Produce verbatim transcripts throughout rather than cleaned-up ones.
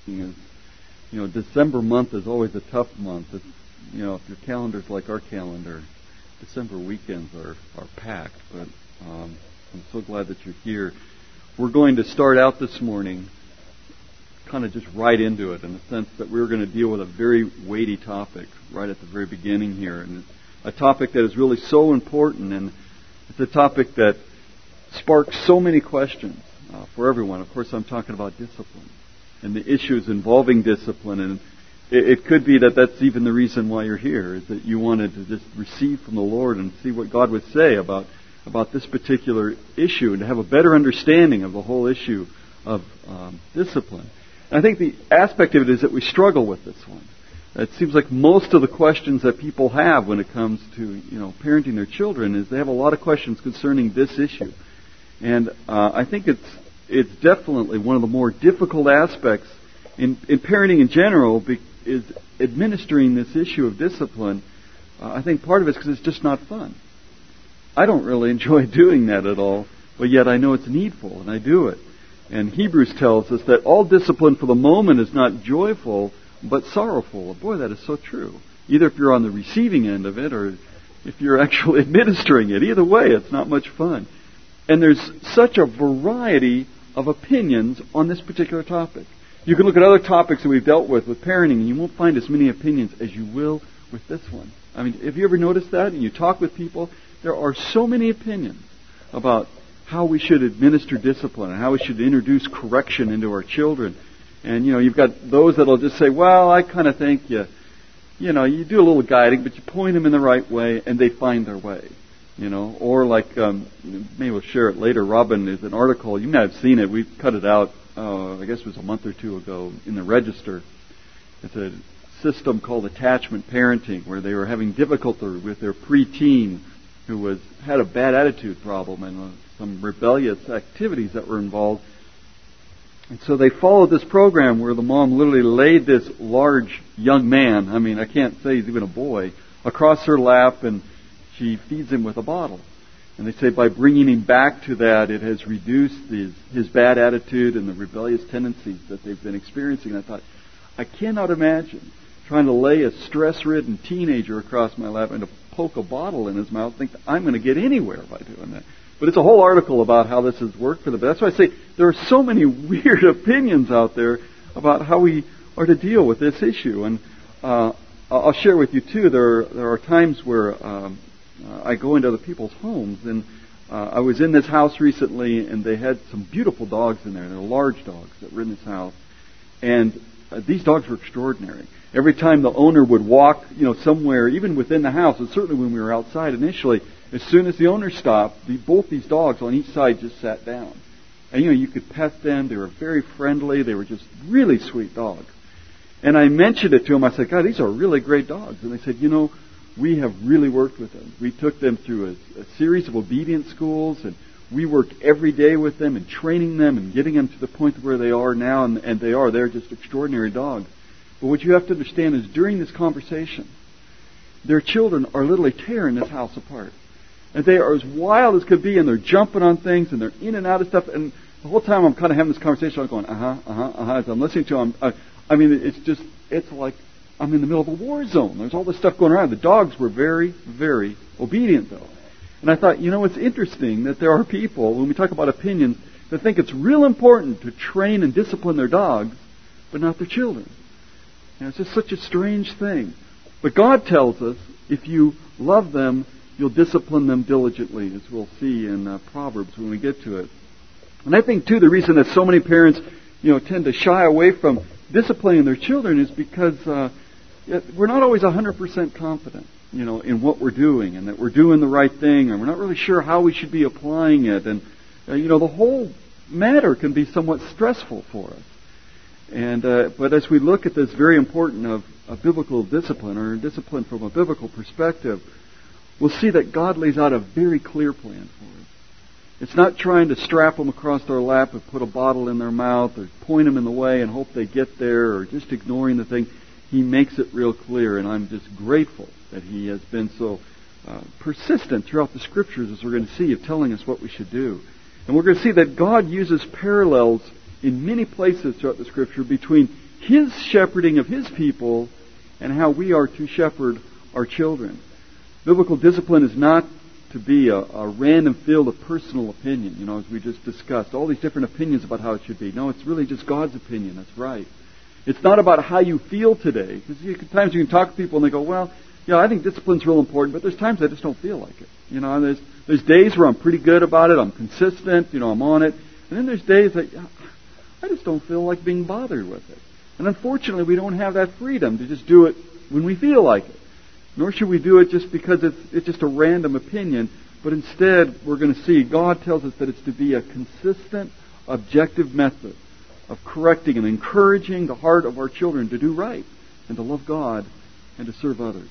is, you know, December month is always a tough month. It's, you know, if your calendar's like our calendar, December weekends are, are packed. But um, I'm so glad that you're here. We're going to start out this morning kind of just right into it, in the sense that we're going to deal with a very weighty topic right at the very beginning here. And it's a topic that is really so important, and it's a topic that sparks so many questions uh, for everyone. Of course, I'm talking about discipline and the issues involving discipline. And it, it could be that that's even the reason why you're here, is that you wanted to just receive from the Lord and see what God would say about, about this particular issue, and to have a better understanding of the whole issue of um, discipline. And I think the aspect of it is that we struggle with this one. It seems like most of the questions that people have when it comes to, you know, parenting their children is they have a lot of questions concerning this issue. And uh, I think it's it's definitely one of the more difficult aspects in, in parenting in general, be, is administering this issue of discipline. Uh, I think part of it is because it's just not fun. I don't really enjoy doing that at all, but yet I know it's needful, and I do it. And Hebrews tells us that all discipline for the moment is not joyful, but sorrowful. Boy, that is so true. Either if you're on the receiving end of it, or if you're actually administering it. Either way, it's not much fun. And there's such a variety of opinions on this particular topic. You can look at other topics that we've dealt with with parenting, and you won't find as many opinions as you will with this one. I mean, have you ever noticed that? And you talk with people, there are so many opinions about how we should administer discipline and how we should introduce correction into our children. And, you know, you've got those that'll just say, well, I kind of think you, you know, you do a little guiding, but you point them in the right way, and they find their way. You know, or like, um, maybe we'll share it later. Robin, is an article, you might have seen it. We cut it out, uh, I guess it was a month or two ago in the Register. It's a system called attachment parenting, where they were having difficulty with their preteen who was had a bad attitude problem and uh, some rebellious activities that were involved. And so they followed this program where the mom literally laid this large young man, I mean, I can't say he's even a boy, across her lap, and she feeds him with a bottle. And they say by bringing him back to that, it has reduced his, his bad attitude and the rebellious tendencies that they've been experiencing. And I thought, I cannot imagine trying to lay a stress-ridden teenager across my lap and to poke a bottle in his mouth and think that I'm going to get anywhere by doing that. But it's a whole article about how this has worked for them. But that's why I say there are so many weird opinions out there about how we are to deal with this issue. And uh, I'll share with you, too, there are, there are times where um, uh, I go into other people's homes. And uh, I was in this house recently, and they had some beautiful dogs in there. They're large dogs that were in this house. And uh, these dogs were extraordinary. Every time the owner would walk, you know, somewhere, even within the house, and certainly when we were outside initially, as soon as the owner stopped, the, both these dogs on each side just sat down. And, you know, you could pet them. They were very friendly. They were just really sweet dogs. And I mentioned it to them. I said, God, these are really great dogs. And they said, you know, we have really worked with them. We took them through a, a series of obedience schools, and we worked every day with them and training them and getting them to the point where they are now. And, and they are. They're just extraordinary dogs. But what you have to understand is during this conversation, their children are literally tearing this house apart. And they are as wild as could be, and they're jumping on things, and they're in and out of stuff. And the whole time I'm kind of having this conversation, I'm going, uh-huh, uh-huh, uh-huh. As I'm listening to them, I, I mean, it's just, it's like I'm in the middle of a war zone. There's all this stuff going around. The dogs were very, very obedient, though. And I thought, you know, it's interesting that there are people, when we talk about opinions, that think it's real important to train and discipline their dogs, but not their children. And it's just such a strange thing. But God tells us, if you love them, you'll discipline them diligently, as we'll see in uh, Proverbs when we get to it. And I think, too, the reason that so many parents, you know, tend to shy away from disciplining their children is because uh, we're not always one hundred percent confident, you know, in what we're doing, and that we're doing the right thing, and we're not really sure how we should be applying it. And, uh, you know, the whole matter can be somewhat stressful for us. And uh, but as we look at this very important of, of biblical discipline, or discipline from a biblical perspective, we'll see that God lays out a very clear plan for us. It's not trying to strap them across our lap and put a bottle in their mouth or point them in the way and hope they get there, or just ignoring the thing. He makes it real clear, and I'm just grateful that He has been so uh, persistent throughout the Scriptures, as we're going to see, of telling us what we should do. And we're going to see that God uses parallels in many places throughout the Scripture between His shepherding of His people and how we are to shepherd our children. Biblical discipline is not to be a, a random field of personal opinion, you know, as we just discussed. All these different opinions about how it should be. No, it's really just God's opinion. That's right. It's not about how you feel today. Because times you can talk to people and they go, well, yeah, I think discipline's real important, but there's times I just don't feel like it. You know, and there's there's days where I'm pretty good about it. I'm consistent. You know, I'm on it. And then there's days that yeah, I just don't feel like being bothered with it. And unfortunately, we don't have that freedom to just do it when we feel like it. Nor should we do it just because it's, it's just a random opinion. But instead, we're going to see God tells us that it's to be a consistent, objective method of correcting and encouraging the heart of our children to do right and to love God and to serve others.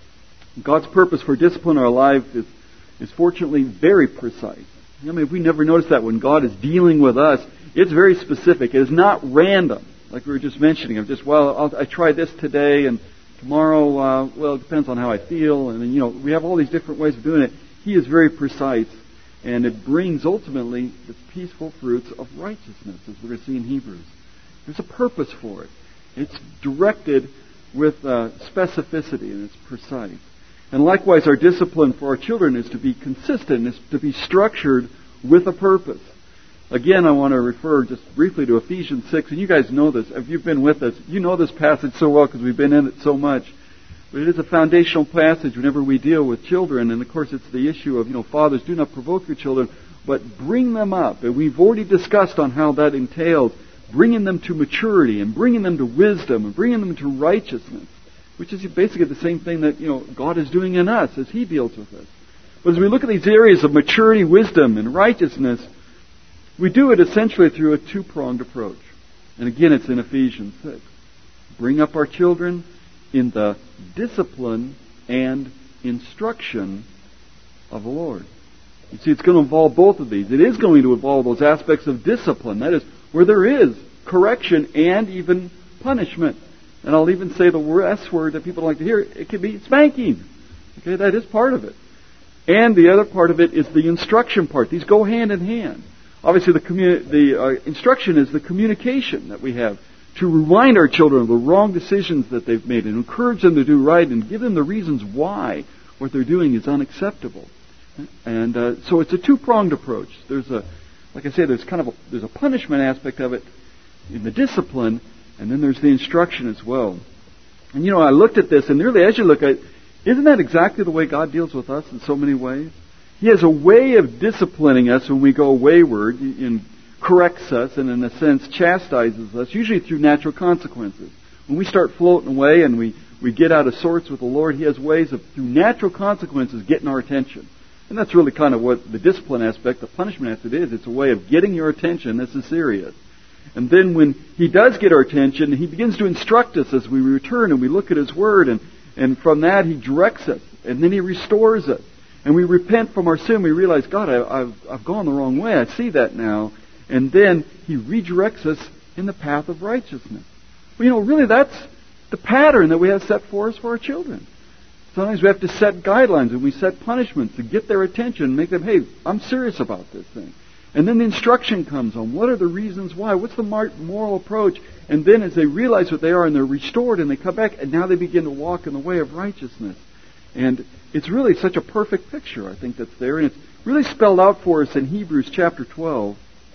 God's purpose for discipline in our life is, is fortunately very precise. I mean, if we never notice that when God is dealing with us, it's very specific. It is not random, like we were just mentioning. Of just, well, I'll, I tried this today, and tomorrow, uh, well, it depends on how I feel. And then, you know, we have all these different ways of doing it. He is very precise, and it brings ultimately the peaceful fruits of righteousness, as we're going to see in Hebrews. There's a purpose for it. It's directed with uh, specificity, and it's precise. And likewise, our discipline for our children is to be consistent, is to be structured with a purpose. Again, I want to refer just briefly to Ephesians six, and you guys know this. If you've been with us, you know this passage so well because we've been in it so much. But it is a foundational passage whenever we deal with children, and of course it's the issue of, you know, fathers, do not provoke your children, but bring them up. And we've already discussed on how that entails bringing them to maturity and bringing them to wisdom and bringing them to righteousness, which is basically the same thing that, you know, God is doing in us as He deals with us. But as we look at these areas of maturity, wisdom, and righteousness, we do it essentially through a two-pronged approach. And again, it's in Ephesians six. Bring up our children in the discipline and instruction of the Lord. You see, it's going to involve both of these. It is going to involve those aspects of discipline. That is, where there is correction and even punishment. And I'll even say the S word that people like to hear. It could be spanking. Okay, that is part of it. And the other part of it is the instruction part. These go hand in hand. Obviously, the, communi- the uh, instruction is the communication that we have to remind our children of the wrong decisions that they've made and encourage them to do right and give them the reasons why what they're doing is unacceptable. And uh, so it's a two-pronged approach. There's a, like I say, there's kind of a, there's a punishment aspect of it in the discipline, and then there's the instruction as well. And you know, I looked at this, and really, as you look at it, isn't that exactly the way God deals with us in so many ways? He has a way of disciplining us when we go wayward and corrects us and, in a sense, chastises us, usually through natural consequences. When we start floating away and we, we get out of sorts with the Lord, He has ways of, through natural consequences, getting our attention. And that's really kind of what the discipline aspect, the punishment aspect is. It's a way of getting your attention. This is serious. And then when He does get our attention, He begins to instruct us as we return and we look at His Word. And, and from that, He directs us. And then He restores us. And we repent from our sin. We realize, God, I, I've, I've gone the wrong way. I see that now. And then He redirects us in the path of righteousness. Well, you know, really that's the pattern that we have set for us for our children. Sometimes we have to set guidelines and we set punishments to get their attention and make them, hey, I'm serious about this thing. And then the instruction comes on what are the reasons why, what's the moral approach. And then as they realize what they are and they're restored and they come back and now they begin to walk in the way of righteousness. And it's really such a perfect picture, I think, that's there. And it's really spelled out for us in Hebrews chapter twelve.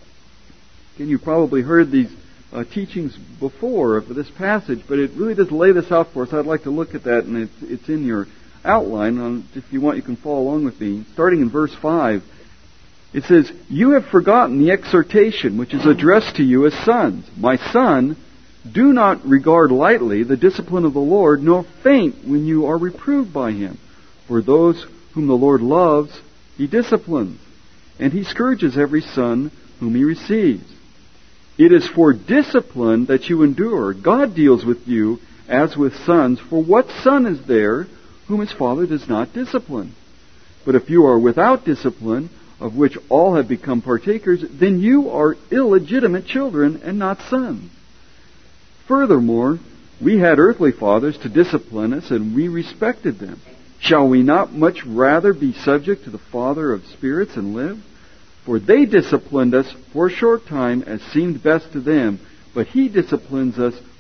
Again, you've probably heard these uh, teachings before of this passage, but it really does lay this out for us. I'd like to look at that, and it's, it's in your outline. Um, if you want, you can follow along with me. Starting in verse five, it says, "You have forgotten the exhortation which is addressed to you as sons. My son, do not regard lightly the discipline of the Lord, nor faint when you are reproved by Him. For those whom the Lord loves, He disciplines, and He scourges every son whom He receives. It is for discipline that you endure. God deals with you as with sons. For what son is there whom his father does not discipline? But if you are without discipline, of which all have become partakers, then you are illegitimate children and not sons. Furthermore, we had earthly fathers to discipline us, and we respected them. Shall we not much rather be subject to the Father of spirits and live? For they disciplined us for a short time as seemed best to them, but He disciplines us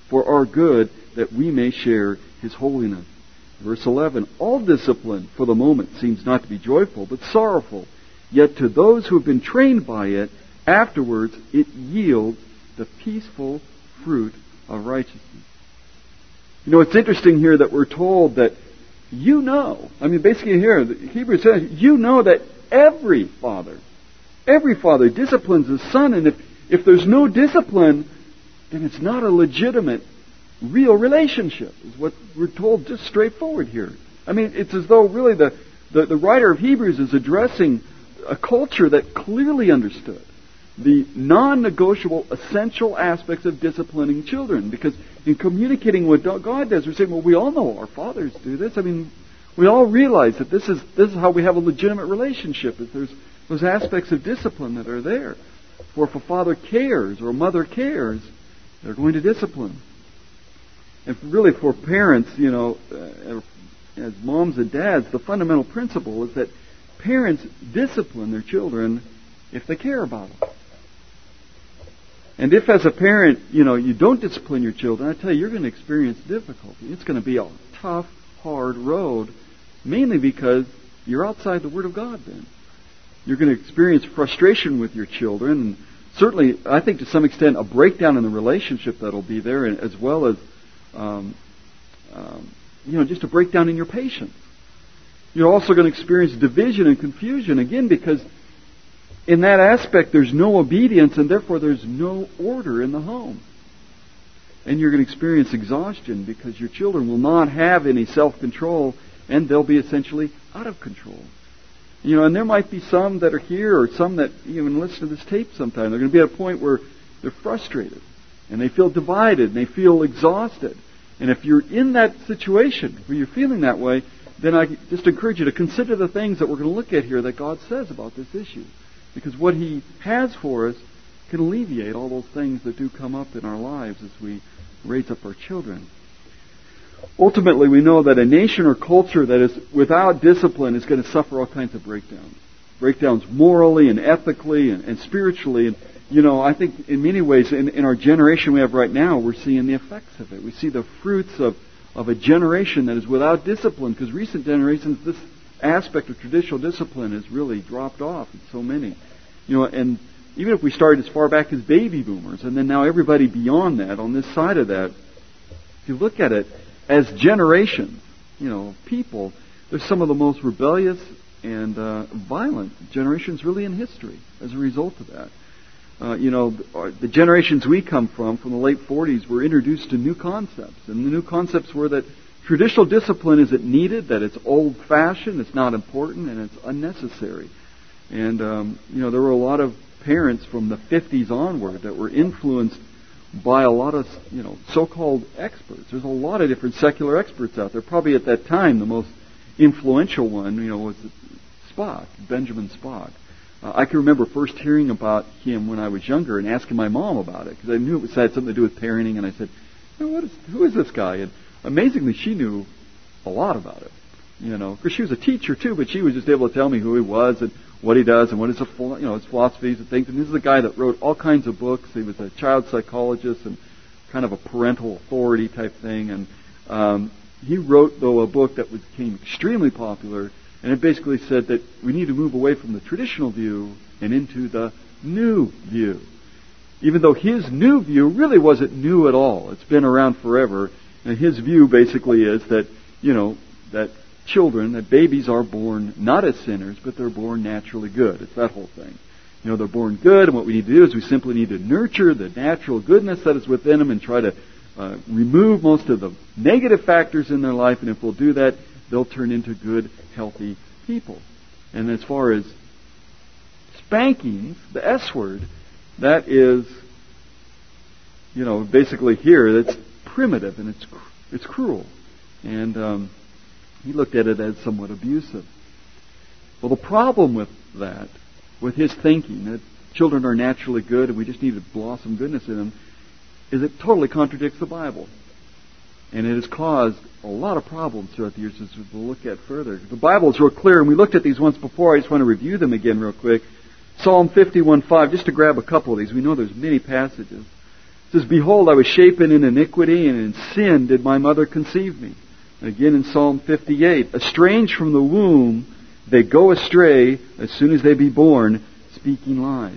for our good, that we may share His holiness. Verse eleven, all discipline for the moment seems not to be joyful, but sorrowful. Yet to those who have been trained by it, afterwards it yields the peaceful fruit of righteousness. You know, it's interesting here that we're told that you know, I mean basically here, the Hebrews says, you know that every father, every father disciplines his son, and if, if there's no discipline, then it's not a legitimate, real relationship, is what we're told just straightforward here. I mean, it's as though really the, the, the writer of Hebrews is addressing a culture that clearly understood the non-negotiable, essential aspects of disciplining children. Because in communicating what God does, we're saying, well, we all know our fathers do this. I mean, we all realize that this is this is how we have a legitimate relationship, is there's those aspects of discipline that are there. For if a father cares or a mother cares, they're going to discipline. And really for parents, you know, uh, as moms and dads, the fundamental principle is that parents discipline their children if they care about them. And if as a parent, you know, you don't discipline your children, I tell you, you're going to experience difficulty. It's going to be a tough, hard road, mainly because you're outside the Word of God then. You're going to experience frustration with your children, and certainly, I think to some extent, a breakdown in the relationship that'll be there, and as well as, um, um, you know, just a breakdown in your patience. You're also going to experience division and confusion, again, because in that aspect there's no obedience, and therefore there's no order in the home. And you're going to experience exhaustion because your children will not have any self-control, and they'll be essentially out of control. You know, and there might be some that are here, or some that even listen to this tape sometime. They're going to be at a point where they're frustrated, and they feel divided, and they feel exhausted. And if you're in that situation where you're feeling that way, then I just encourage you to consider the things that we're going to look at here that God says about this issue. Because what He has for us can alleviate all those things that do come up in our lives as we raise up our children. Ultimately, we know that a nation or culture that is without discipline is going to suffer all kinds of breakdowns. Breakdowns morally and ethically and, and spiritually. And, you know, I think in many ways, in, in our generation we have right now, we're seeing the effects of it. We see the fruits of, of a generation that is without discipline, because recent generations, this aspect of traditional discipline has really dropped off in so many. You know, and even if we started as far back as baby boomers, and then now everybody beyond that, on this side of that, if you look at it as generations, you know, people, they're some of the most rebellious and uh, violent generations really in history as a result of that. Uh, you know, the generations we come from, from the late forties, were introduced to new concepts. And the new concepts were that traditional discipline isn't needed, that it's old-fashioned, it's not important, and it's unnecessary. And, um, you know, there were a lot of parents from the fifties onward that were influenced by a lot of, you know, so-called experts. There's a lot of different secular experts out there. Probably at that time, the most influential one, you know, was Spock, Benjamin Spock. Uh, I can remember first hearing about him when I was younger and asking my mom about it, because I knew it was, had something to do with parenting, and I said, hey, what is, who is this guy? And amazingly, she knew a lot about it. You know, because she was a teacher too, but she was just able to tell me who he was and what he does and what his, you know, his philosophies and things. And this is a guy that wrote all kinds of books. He was a child psychologist and kind of a parental authority type thing. And um, he wrote, though, a book that became extremely popular, and it basically said that we need to move away from the traditional view and into the new view. Even though his new view really wasn't new at all. It's been around forever. And his view basically is that, you know, that children, that babies are born not as sinners, but they're born naturally good. It's that whole thing. You know, they're born good, and what we need to do is we simply need to nurture the natural goodness that is within them and try to uh, remove most of the negative factors in their life, and if we'll do that, they'll turn into good, healthy people. And as far as spankings, the S word, that is, you know, basically here, that's primitive and it's it's cruel. And um, he looked at it as somewhat abusive. Well, the problem with that, with his thinking, that children are naturally good and we just need to blossom goodness in them, is it totally contradicts the Bible. And it has caused a lot of problems throughout the years, as we'll look at further. The Bible is real clear, and we looked at these once before. I just want to review them again real quick. Psalm fifty-one five, just to grab a couple of these. We know there's many passages. says, behold, I was shapen in iniquity, and in sin did my mother conceive me. And again in Psalm fifty-eight, estranged from the womb, they go astray as soon as they be born, speaking lies.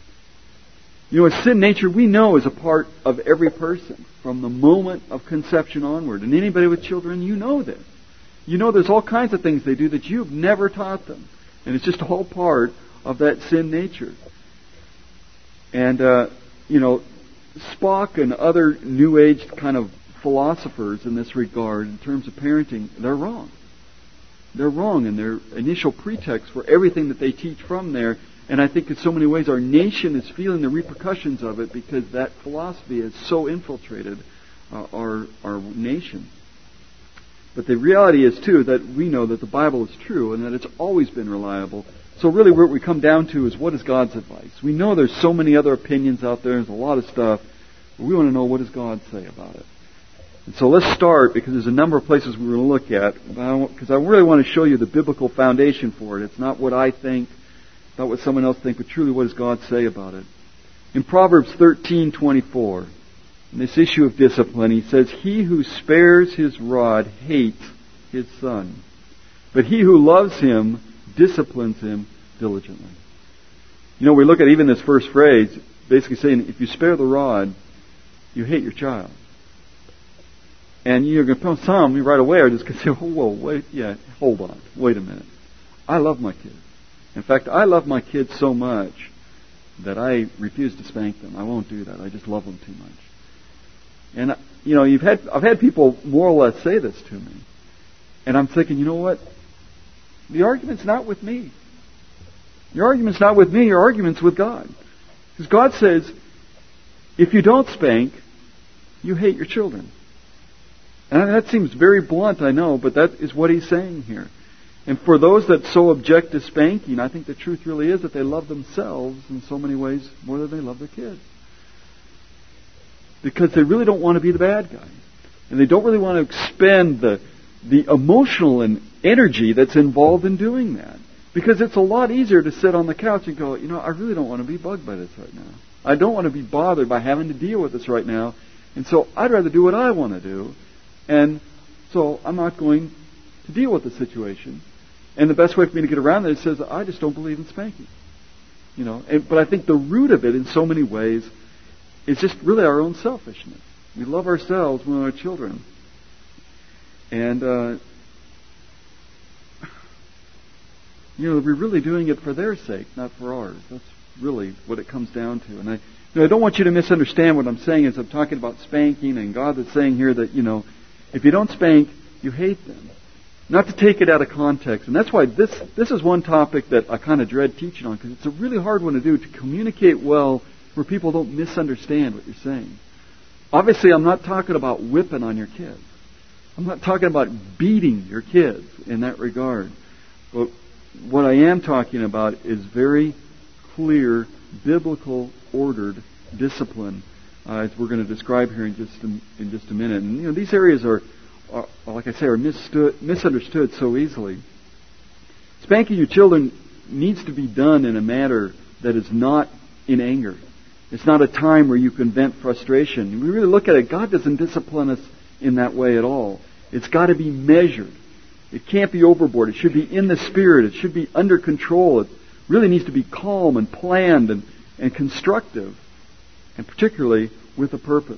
You know, a sin nature we know is a part of every person from the moment of conception onward. And anybody with children, you know this. You know there's all kinds of things they do that you've never taught them. And it's just a whole part of that sin nature. And, uh, you know, Spock and other New Age kind of philosophers in this regard, in terms of parenting, they're wrong. They're wrong in their initial pretext for everything that they teach from there. And I think in so many ways our nation is feeling the repercussions of it because that philosophy has so infiltrated uh, our our nation. But the reality is, too, that we know that the Bible is true and that it's always been reliable. So really what we come down to is, what is God's advice? We know there's so many other opinions out there. There's a lot of stuff. But we want to know, what does God say about it? And so let's start, because there's a number of places we're going to look at. Because I really want to show you the biblical foundation for it. It's not what I think, not what someone else thinks, but truly what does God say about it. In Proverbs thirteen twenty-four, in this issue of discipline, he says, he who spares his rod hates his son, but he who loves him disciplines him diligently. You know, we look at even this first phrase, basically saying, if you spare the rod, you hate your child. And you're going to tell some right away are just going to say, oh, whoa, wait, yeah, hold on, wait a minute. I love my kids. In fact, I love my kids so much that I refuse to spank them. I won't do that. I just love them too much. And, you know, you've had I've had people more or less say this to me. And I'm thinking, you know what? The argument's not with me. Your argument's not with me. Your argument's with God. Because God says, if you don't spank, you hate your children. And that seems very blunt, I know, but that is what He's saying here. And for those that so object to spanking, I think the truth really is that they love themselves in so many ways more than they love their kids. Because they really don't want to be the bad guy. And they don't really want to expend the the emotional and energy that's involved in doing that. Because it's a lot easier to sit on the couch and go, you know, I really don't want to be bugged by this right now. I don't want to be bothered by having to deal with this right now. And so I'd rather do what I want to do. And so I'm not going to deal with the situation. And the best way for me to get around that is says, I just don't believe in spanking. You know, and, but I think the root of it in so many ways is just really our own selfishness. We love ourselves more than our children. And, uh, you know, we're really doing it for their sake, not for ours. That's really what it comes down to. And I, you know, I don't want you to misunderstand what I'm saying as I'm talking about spanking, and God is saying here that, you know, if you don't spank, you hate them. Not to take it out of context. And that's why this this is one topic that I kind of dread teaching on, because it's a really hard one to do, to communicate well where people don't misunderstand what you're saying. Obviously, I'm not talking about whipping on your kids. I'm not talking about beating your kids in that regard. But what I am talking about is very clear, biblical, ordered discipline, uh, as we're going to describe here in just a, in just a minute. And you know, these areas are, are like I say, are misstood, misunderstood so easily. Spanking your children needs to be done in a manner that is not in anger. It's not a time where you can vent frustration. We really look at it, God doesn't discipline us in that way at all. It's got to be measured. It can't be overboard. It should be in the Spirit. It should be under control. It really needs to be calm and planned and, and constructive, and particularly with a purpose.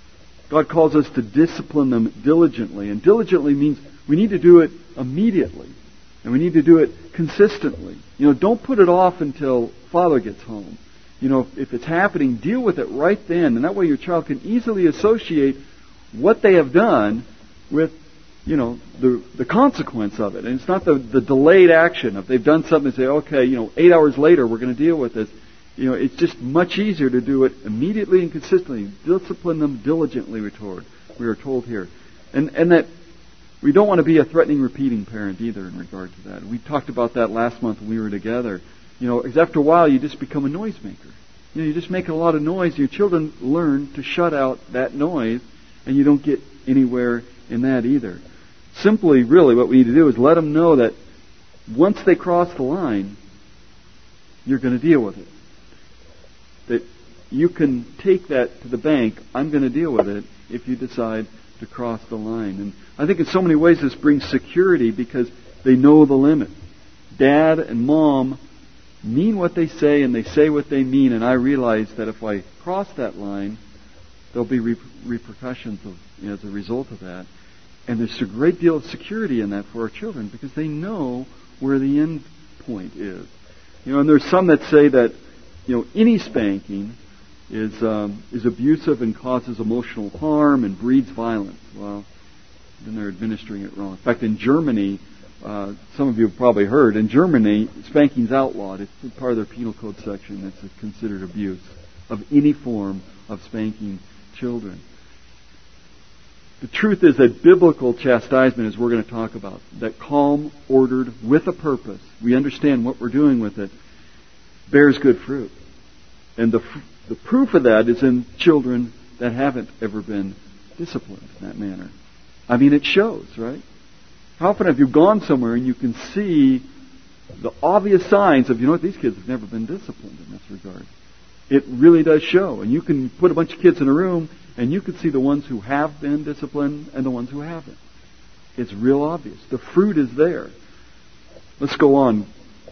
God calls us to discipline them diligently. And diligently means we need to do it immediately. And we need to do it consistently. You know, don't put it off until Father gets home. You know, if, if it's happening, deal with it right then. And that way your child can easily associate what they have done with, you know, the the consequence of it. And it's not the, the delayed action. If they've done something, they say, okay, you know, eight hours later we're going to deal with this. You know, it's just much easier to do it immediately and consistently. Discipline them diligently, we're told, we are told here. And and that we don't want to be a threatening, repeating parent either in regard to that. We talked about that last month when we were together. You know, because after a while you just become a noisemaker. You know, you just make a lot of noise, and your children learn to shut out that noise, and you don't get anywhere in that either. Simply, really, what we need to do is let them know that once they cross the line, you're going to deal with it. That you can take that to the bank. I'm going to deal with it if you decide to cross the line. And I think in so many ways this brings security because they know the limit. Dad and Mom mean what they say and they say what they mean, and I realize that if I cross that line, there'll be re- repercussions of, you know, as a result of that. And there's a great deal of security in that for our children because they know where the end point is. You know, and there's some that say that, you know, any spanking is um, is abusive and causes emotional harm and breeds violence. Well, then they're administering it wrong. In fact, in Germany, uh, some of you have probably heard, in Germany, spanking's outlawed. It's part of their penal code section. It's considered abuse of any form of spanking children. The truth is that biblical chastisement, as we're going to talk about, that calm, ordered, with a purpose, we understand what we're doing with it, bears good fruit. And the the proof of that is in children that haven't ever been disciplined in that manner. I mean, it shows, right? How often have you gone somewhere and you can see the obvious signs of, you know what, these kids have never been disciplined in this regard. It really does show. And you can put a bunch of kids in a room and you can see the ones who have been disciplined and the ones who haven't. It's real obvious. The fruit is there. Let's go on.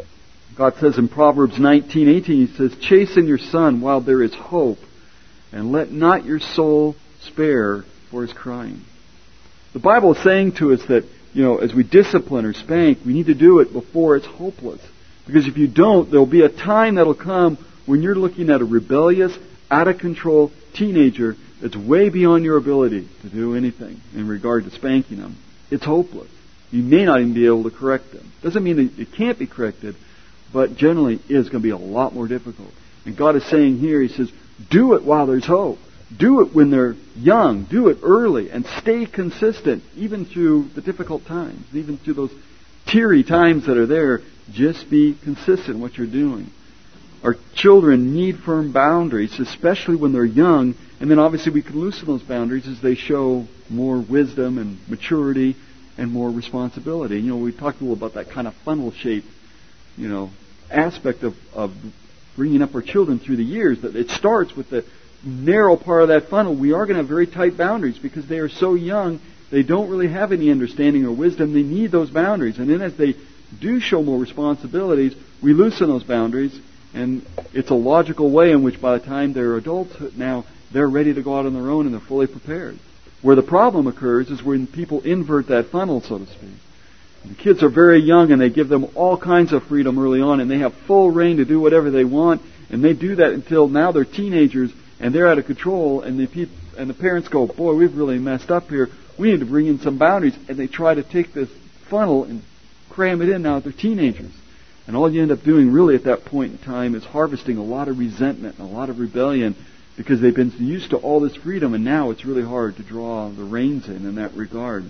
God says in Proverbs nineteen eighteen, He says, "Chasten your son while there is hope, and let not your soul spare for his crying." The Bible is saying to us that, you know, as we discipline or spank, we need to do it before it's hopeless. Because if you don't, there'll be a time that'll come when you're looking at a rebellious, out-of-control teenager that's way beyond your ability to do anything in regard to spanking them. It's hopeless. You may not even be able to correct them. Doesn't mean that it can't be corrected, but generally is going to be a lot more difficult. And God is saying here, He says, do it while there's hope. Do it when they're young. Do it early. And stay consistent, even through the difficult times, even through those teary times that are there. Just be consistent in what you're doing. Our children need firm boundaries, especially when they're young. And then obviously we can loosen those boundaries as they show more wisdom and maturity and more responsibility. You know, we talked a little about that kind of funnel shape, you know, aspect of, of bringing up our children through the years. That it starts with the narrow part of that funnel. We are going to have very tight boundaries because they are so young. They don't really have any understanding or wisdom. They need those boundaries. And then as they do show more responsibilities, we loosen those boundaries. And it's a logical way in which by the time they're adults now, they're ready to go out on their own and they're fully prepared. Where the problem occurs is when people invert that funnel, so to speak. The kids are very young and they give them all kinds of freedom early on and they have full reign to do whatever they want, and they do that until now they're teenagers and they're out of control, and the peop- and the parents go, boy, we've really messed up here. We need to bring in some boundaries, and they try to take this funnel and cram it in now that they're teenagers. And all you end up doing really at that point in time is harvesting a lot of resentment and a lot of rebellion because they've been used to all this freedom, and now it's really hard to draw the reins in in that regard.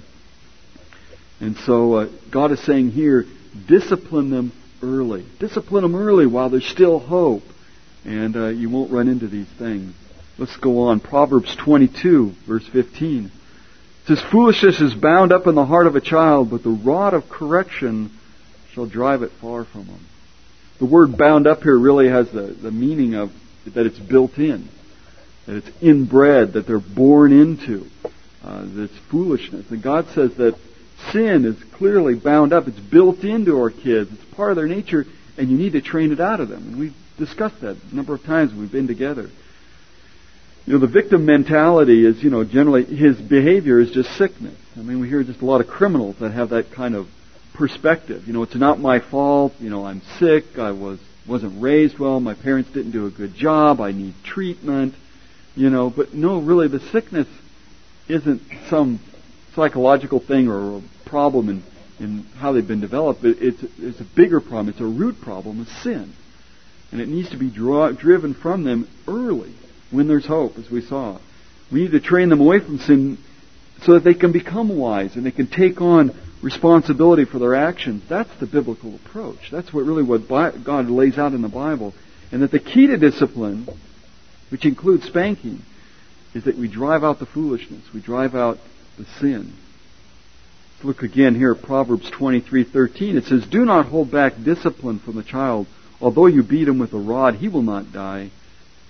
And so uh, God is saying here, discipline them early. Discipline them early while there's still hope. And uh, you won't run into these things. Let's go on. Proverbs twenty-two, verse fifteen. It says, "Foolishness is bound up in the heart of a child, but the rod of correction shall drive it far from him." The word bound up here really has the, the meaning of that it's built in. That it's inbred, that they're born into. Uh, that's foolishness. And God says that sin is clearly bound up. It's built into our kids. It's part of their nature, and you need to train it out of them. And we've discussed that a number of times when we've been together. You know, the victim mentality is, you know, generally his behavior is just sickness. I mean, we hear just a lot of criminals that have that kind of perspective. You know, it's not my fault. You know, I'm sick. I was, wasn't raised well. My parents didn't do a good job. I need treatment. You know, but no, really the sickness isn't some psychological thing or a problem in, in how they've been developed. It's, it's a bigger problem. It's a root problem of sin. And it needs to be draw, driven from them early when there's hope, as we saw. We need to train them away from sin so that they can become wise and they can take on responsibility for their actions. That's the biblical approach. That's what really what God lays out in the Bible. And that the key to discipline, which includes spanking, is that we drive out the foolishness. We drive out the sin. Let's look again here at Proverbs twenty-three thirteen. It says, "Do not hold back discipline from the child. Although you beat him with a rod, he will not die.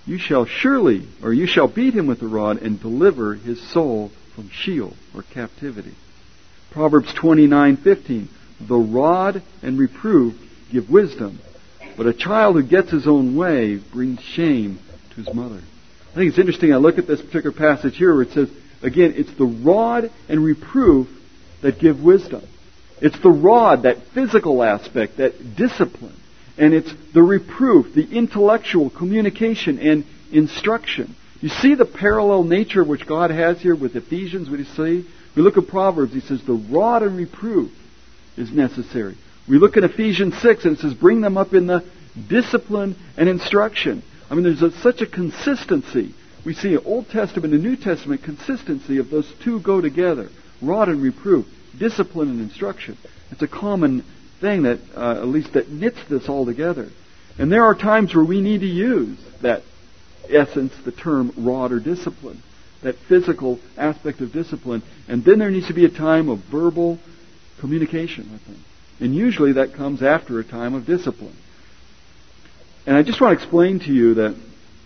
you shall surely, or you shall beat him with the rod and deliver his soul from Sheol, or captivity. Proverbs twenty-nine fifteen. The rod and reproof give wisdom, but a child who gets his own way brings shame to his mother. I think it's interesting. I look at this particular passage here where it says, again, it's the rod and reproof that give wisdom. It's the rod, that physical aspect, that discipline. And it's the reproof, the intellectual communication and instruction. You see the parallel nature which God has here with Ephesians, what you see? We look at Proverbs, he says the rod and reproof is necessary. We look at Ephesians six and it says bring them up in the discipline and instruction. I mean, there's a, such a consistency. We see Old Testament and New Testament consistency of those two go together. Rod and reproof, discipline and instruction. It's a common thing that, uh, at least that knits this all together. And there are times where we need to use that essence, the term rod or discipline, that physical aspect of discipline. And then there needs to be a time of verbal communication with them. And usually that comes after a time of discipline. And I just want to explain to you that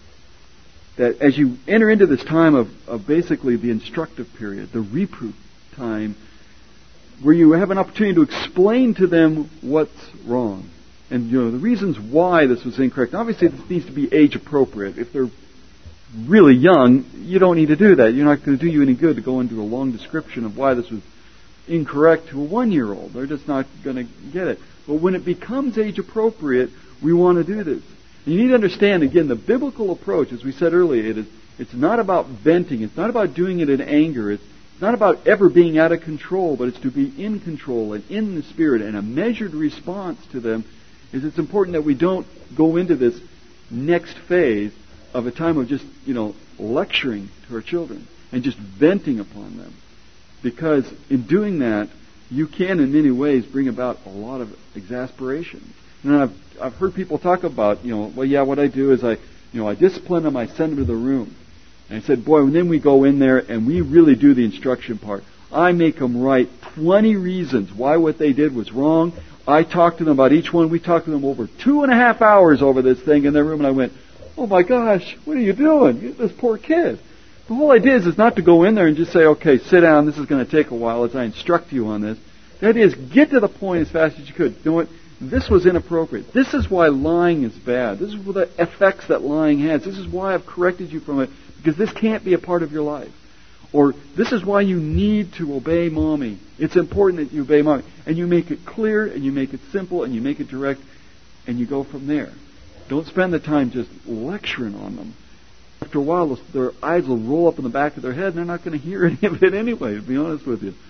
that as you enter into this time of, of basically the instructive period, the reproof time, where you have an opportunity to explain to them what's wrong. And you know the reasons why this was incorrect. Obviously this needs to be age appropriate. If they're really young, you don't need to do that. You're not going to do you any good to go into a long description of why this was incorrect to a one-year-old. They're just not going to get it. But when it becomes age appropriate, we want to do this. And you need to understand, again, the biblical approach, as we said earlier, it is, it's not about venting. It's not about doing it in anger. It's not about ever being out of control, but it's to be in control and in the Spirit. And a measured response to them is it's important that we don't go into this next phase of a time of just, you know, lecturing to our children and just venting upon them. Because in doing that, you can in many ways bring about a lot of exasperation. And I've I've heard people talk about, you know, well, yeah, what I do is I, you know, I discipline them, I send them to the room. And I said, boy, and then we go in there and we really do the instruction part. I make them write twenty reasons why what they did was wrong. I talk to them about each one. We talked to them over two and a half hours over this thing in their room, and I went, oh my gosh, what are you doing? This poor kid. The whole idea is, is not to go in there and just say, okay, sit down, this is going to take a while as I instruct you on this. The idea is get to the point as fast as you could. You know what? This was inappropriate. This is why lying is bad. This is the effects that lying has. This is why I've corrected you from it, because this can't be a part of your life. Or this is why you need to obey mommy. It's important that you obey mommy. And you make it clear, and you make it simple, and you make it direct, and you go from there. Don't spend the time just lecturing on them. After a while, their eyes will roll up in the back of their head, and they're not going to hear any of it anyway, to be honest with you.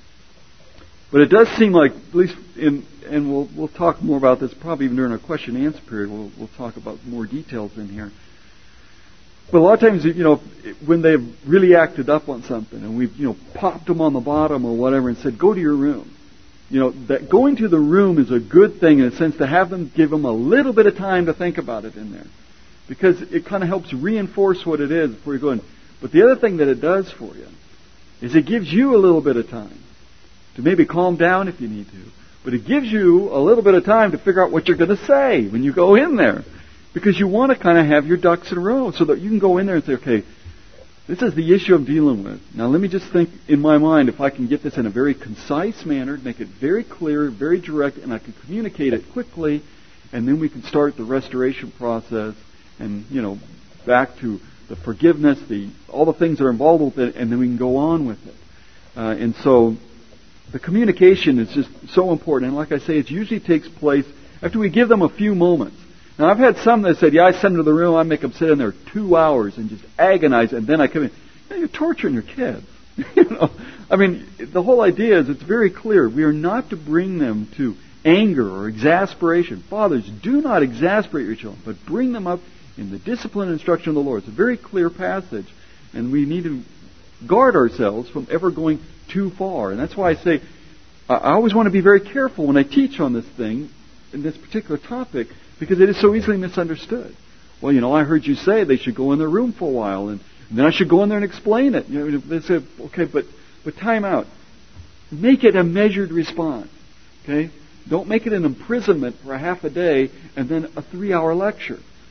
But it does seem like, at least in, and we'll we'll talk more about this probably even during our question and answer period. We'll we'll talk about more details in here. But a lot of times, you know, when they've really acted up on something, and we've you know popped them on the bottom or whatever, and said, "Go to your room," you know, that going to the room is a good thing in a sense to have them give them a little bit of time to think about it in there, because it kind of helps reinforce what it is before you go in. But the other thing that it does for you is it gives you a little bit of time to maybe calm down if you need to. But it gives you a little bit of time to figure out what you're going to say when you go in there. Because you want to kind of have your ducks in a row so that you can go in there and say, okay, this is the issue I'm dealing with. Now let me just think in my mind if I can get this in a very concise manner, make it very clear, very direct, and I can communicate it quickly, and then we can start the restoration process and, you know, back to the forgiveness, the all the things that are involved with it, and then we can go on with it. Uh, and so the communication is just so important. And like I say, it usually takes place after we give them a few moments. Now, I've had some that said, yeah, I send them to the room, I make them sit in there two hours and just agonize, and then I come in. You know, you're torturing your kids. you know, I mean, the whole idea is it's very clear. We are not to bring them to anger or exasperation. Fathers, do not exasperate your children, but bring them up in the discipline and instruction of the Lord. It's a very clear passage, and we need to guard ourselves from ever going too far. And that's why I say I always want to be very careful when I teach on this thing, in this particular topic, because it is so easily misunderstood. Well, you know, I heard you say they should go in their room for a while, and, and then I should go in there and explain it. You know, they say, okay, but but time out. Make it a measured response. Okay, don't make it an imprisonment for a half a day and then a three-hour lecture.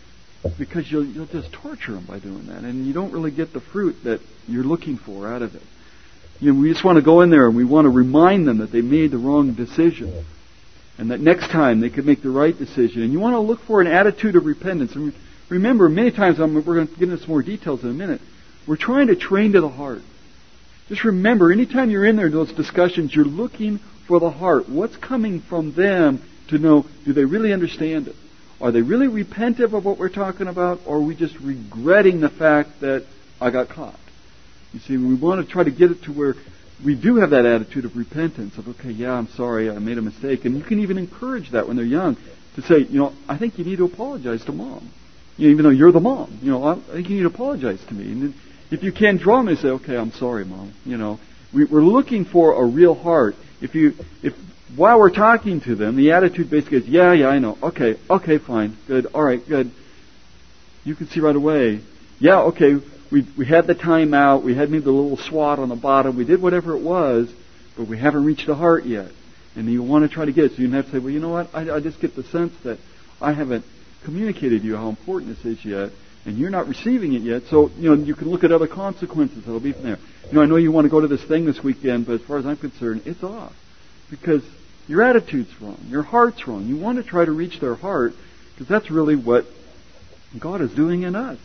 because you'll, you'll just torture them by doing that. And you don't really get the fruit that you're looking for out of it. You know, we just want to go in there and we want to remind them that they made the wrong decision. And that next time they could make the right decision. And you want to look for an attitude of repentance. And remember, many times, I'm, we're going to get into some more details in a minute, we're trying to train to the heart. Just remember, anytime you're in there in those discussions, you're looking for the heart. What's coming from them to know, do they really understand it? Are they really repentive of what we're talking about? Or are we just regretting the fact that I got caught? You see, we want to try to get it to where we do have that attitude of repentance, of, okay, yeah, I'm sorry, I made a mistake. And you can even encourage that when they're young to say, you know, I think you need to apologize to Mom. You know, even though you're the mom. You know, I think you need to apologize to me. And if you can draw them and say, okay, I'm sorry, Mom. You know, we, we're looking for a real heart. If you, if while we're talking to them, the attitude basically is, yeah, yeah, I know. Okay, okay, fine, good, all right, good. You can see right away, yeah, okay, we we had the time out, we had maybe the little swat on the bottom, we did whatever it was, but we haven't reached the heart yet. And you want to try to get it, so you have to say, well, you know what, I, I just get the sense that I haven't communicated to you how important this is yet, and you're not receiving it yet, so, you know, you can look at other consequences that'll be from there. You know, I know you want to go to this thing this weekend, but as far as I'm concerned, it's off. Because your attitude's wrong, your heart's wrong. You want to try to reach their heart, because that's really what God is doing in us.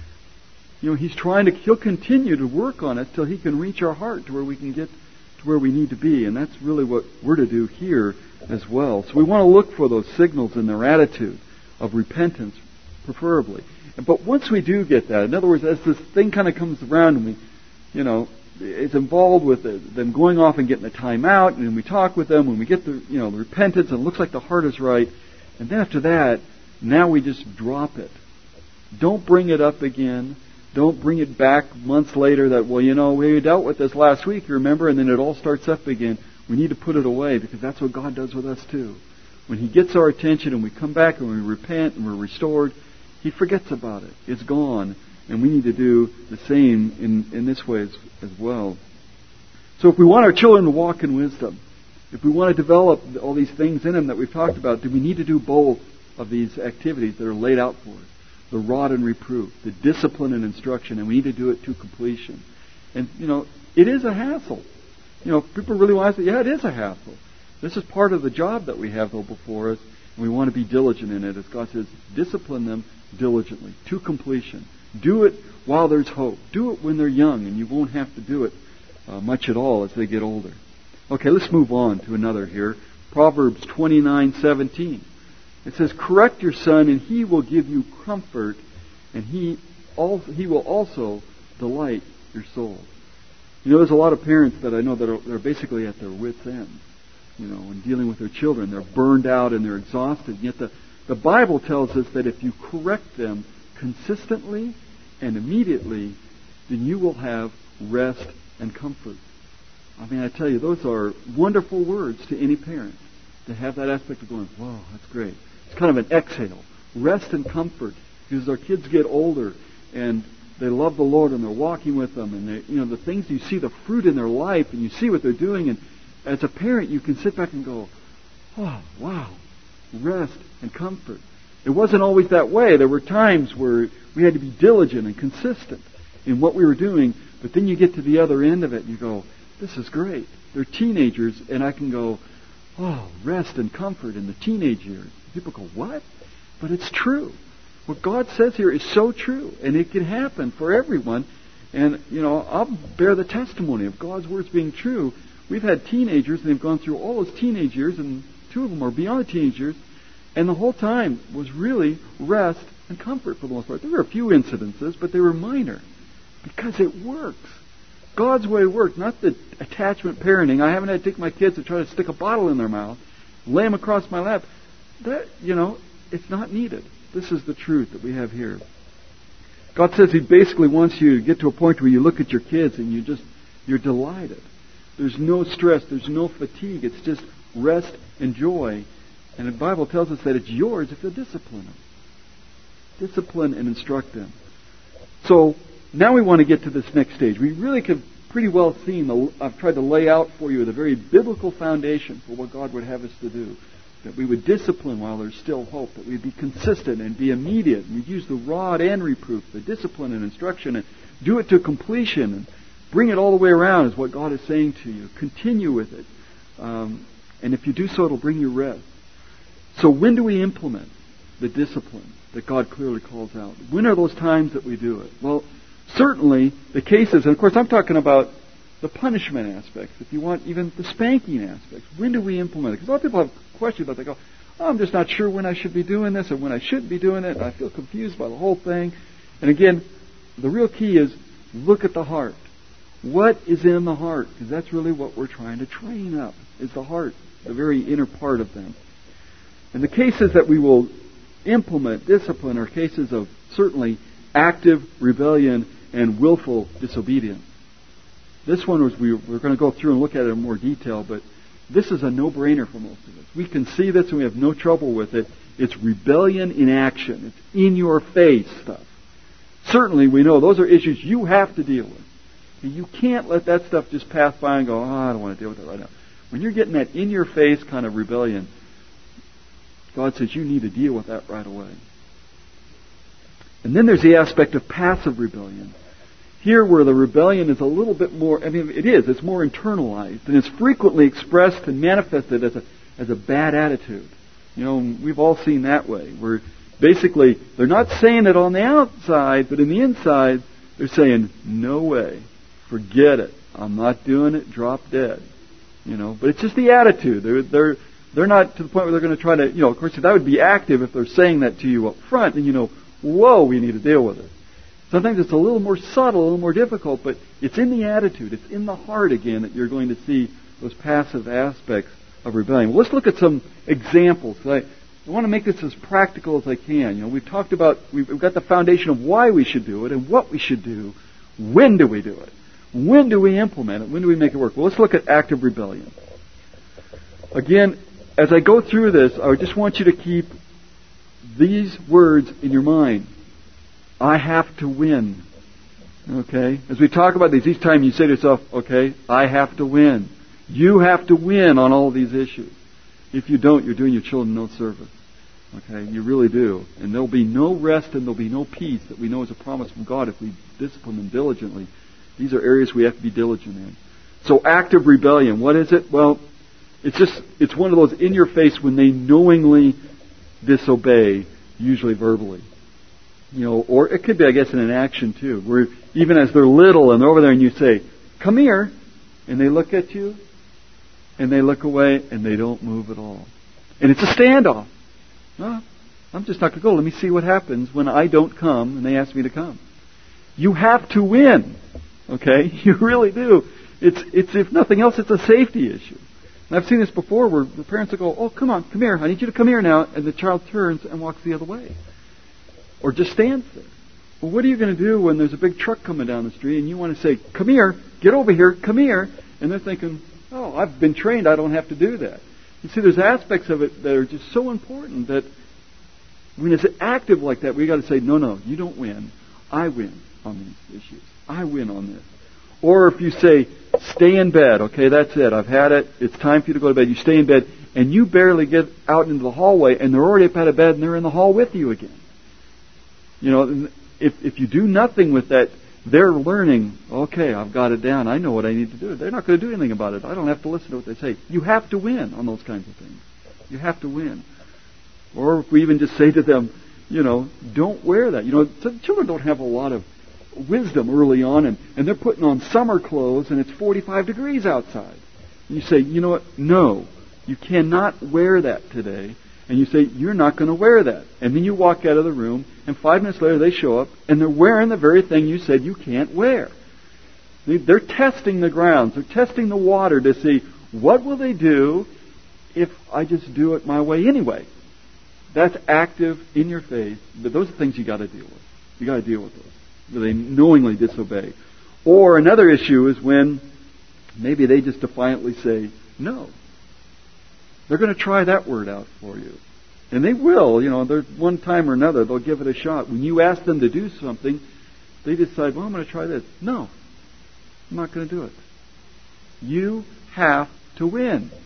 You know, He's trying to, He'll continue to work on us till He can reach our heart to where we can get to where we need to be. And that's really what we're to do here as well. So we want to look for those signals in their attitude of repentance, preferably. But once we do get that, in other words, as this thing kind of comes around and we, you know, it's involved with them going off and getting the time out, and we talk with them, when we get the, you know, the repentance, and it looks like the heart is right, and then after that, now we just drop it. Don't bring it up again. Don't bring it back months later that, well, you know, we dealt with this last week, you remember, and then it all starts up again. We need to put it away, because that's what God does with us too. When He gets our attention and we come back and we repent and we're restored, He forgets about it. It's gone. And we need to do the same in, in this way as, as well. So if we want our children to walk in wisdom, if we want to develop all these things in them that we've talked about, do we need to do both of these activities that are laid out for us? The rod and reproof, the discipline and instruction, and we need to do it to completion. And, you know, it is a hassle. You know, people really want to say, yeah, it is a hassle. This is part of the job that we have, though, before us, and we want to be diligent in it. As God says, discipline them diligently, to completion. Do it while there's hope. Do it when they're young, and you won't have to do it uh, much at all as they get older. Okay, let's move on to another here. Proverbs twenty-nine seventeen. It says, correct your son, and he will give you comfort, and he also, he will also delight your soul. You know, there's a lot of parents that I know that are, that are basically at their wits' end, you know, in dealing with their children. They're burned out and they're exhausted. Yet the, the Bible tells us that if you correct them consistently and immediately, then you will have rest and comfort. I mean, I tell you, those are wonderful words to any parent, to have that aspect of going, whoa, that's great. It's kind of an exhale. Rest and comfort. Because our kids get older and they love the Lord and they're walking with them, and they, you know, the things you see, the fruit in their life, and you see what they're doing, and as a parent you can sit back and go, oh, wow, rest and comfort. It wasn't always that way. There were times where we had to be diligent and consistent in what we were doing, but then you get to the other end of it and you go, this is great. They're teenagers, and I can go, oh, rest and comfort in the teenage years. People go, what? But it's true. What God says here is so true, and it can happen for everyone. And, you know, I'll bear the testimony of God's words being true. We've had teenagers, and they've gone through all those teenage years, and two of them are beyond the teenage years, and the whole time was really rest and comfort for the most part. There were a few incidences, but they were minor, because it works. God's way works, not the attachment parenting. I haven't had to take my kids and try to stick a bottle in their mouth, lay them across my lap. That, you know, it's not needed. This is the truth that we have here. God says He basically wants you to get to a point where you look at your kids and you just, you're delighted. There's no stress. There's no fatigue. It's just rest and joy. And the Bible tells us that it's yours if you discipline them. Discipline and instruct them. So now we want to get to this next stage. We really could pretty well seen, the, I've tried to lay out for you the very biblical foundation for what God would have us to do. that we would discipline while there's still hope, that we'd be consistent and be immediate, and we'd use the rod and reproof, the discipline and instruction, and do it to completion, and bring it all the way around is what God is saying to you. Continue with it. Um, and if you do so, it'll bring you rest. So when do we implement the discipline that God clearly calls out? When are those times that we do it? Well, certainly the cases, and of course I'm talking about the punishment aspects, if you want, even the spanking aspects. When do we implement it? Because a lot of people have questions about it. They go, oh, I'm just not sure when I should be doing this or when I shouldn't be doing it. And I feel confused by the whole thing. And again, the real key is look at the heart. What is in the heart? Because that's really what we're trying to train up, is the heart, the very inner part of them. And the cases that we will implement discipline are cases of certainly active rebellion and willful disobedience. This one was, we, we're going to go through and look at it in more detail, but this is a no-brainer for most of us. We can see this and we have no trouble with it. It's rebellion in action. It's in-your-face stuff. Certainly we know those are issues you have to deal with. And you can't let that stuff just pass by and go, oh, I don't want to deal with it right now. When you're getting that in-your-face kind of rebellion, God says you need to deal with that right away. And then there's the aspect of passive rebellion. Here where the rebellion is a little bit more, I mean, it is, it's more internalized, and it's frequently expressed and manifested as a, as a bad attitude. You know, we've all seen that way, where basically they're not saying it on the outside, but in the inside, they're saying, no way, forget it, I'm not doing it, drop dead. You know, but it's just the attitude. They're, they're, they're not to the point where they're going to try to, you know, of course that would be active if they're saying that to you up front, and you know, whoa, we need to deal with it. Sometimes it's a little more subtle, a little more difficult, but it's in the attitude, it's in the heart again that you're going to see those passive aspects of rebellion. Well, let's look at some examples. I, I want to make this as practical as I can. You know, we've talked about, we've got the foundation of why we should do it and what we should do. When do we do it? When do we implement it? When do we make it work? Well, let's look at active rebellion. Again, as I go through this, I just want you to keep these words in your mind. I have to win. Okay? As we talk about these, each time you say to yourself, okay, I have to win. You have to win on all of these issues. If you don't, you're doing your children no service. Okay? You really do. And there'll be no rest and there'll be no peace that we know is a promise from God if we discipline them diligently. These are areas we have to be diligent in. So active rebellion, what is it? Well, it's just, it's one of those in your face when they knowingly disobey, usually verbally. You know, or it could be, I guess, in an action too, where even as they're little and they're over there and you say, come here, and they look at you, and they look away, and they don't move at all. And it's a standoff. No, I'm just not going to go. Let me see what happens when I don't come and they ask me to come. You have to win. Okay? You really do. It's, it's if nothing else, it's a safety issue. And I've seen this before where the parents will go, oh, come on, come here. I need you to come here now. And the child turns and walks the other way. Or just stands there. Well, what are you going to do when there's a big truck coming down the street and you want to say, come here, get over here, come here. And they're thinking, oh, I've been trained, I don't have to do that. You see, there's aspects of it that are just so important that when it's active like that, we've got to say, no, no, you don't win. I win on these issues. I win on this. Or if you say, stay in bed, okay, that's it, I've had it, it's time for you to go to bed, you stay in bed, and you barely get out into the hallway, and they're already up out of bed, and they're in the hall with you again. You know, if if you do nothing with that, they're learning, okay, I've got it down, I know what I need to do. They're not going to do anything about it. I don't have to listen to what they say. You have to win on those kinds of things. You have to win. Or if we even just say to them, you know, don't wear that. You know, some children don't have a lot of wisdom early on, and, and they're putting on summer clothes, and it's forty-five degrees outside. And you say, you know what, no, you cannot wear that today. And you say, you're not going to wear that. And then you walk out of the room, and five minutes later they show up, and they're wearing the very thing you said you can't wear. They're testing the grounds. They're testing the water to see, what will they do if I just do it my way anyway? That's active, in your face. But those are things you got to deal with. You got to deal with those. Where they knowingly disobey. Or another issue is when maybe they just defiantly say, no. They're going to try that word out for you. And they will, you know, there's one time or another, they'll give it a shot. When you ask them to do something, they decide, well, I'm going to try this. No, I'm not going to do it. You have to win.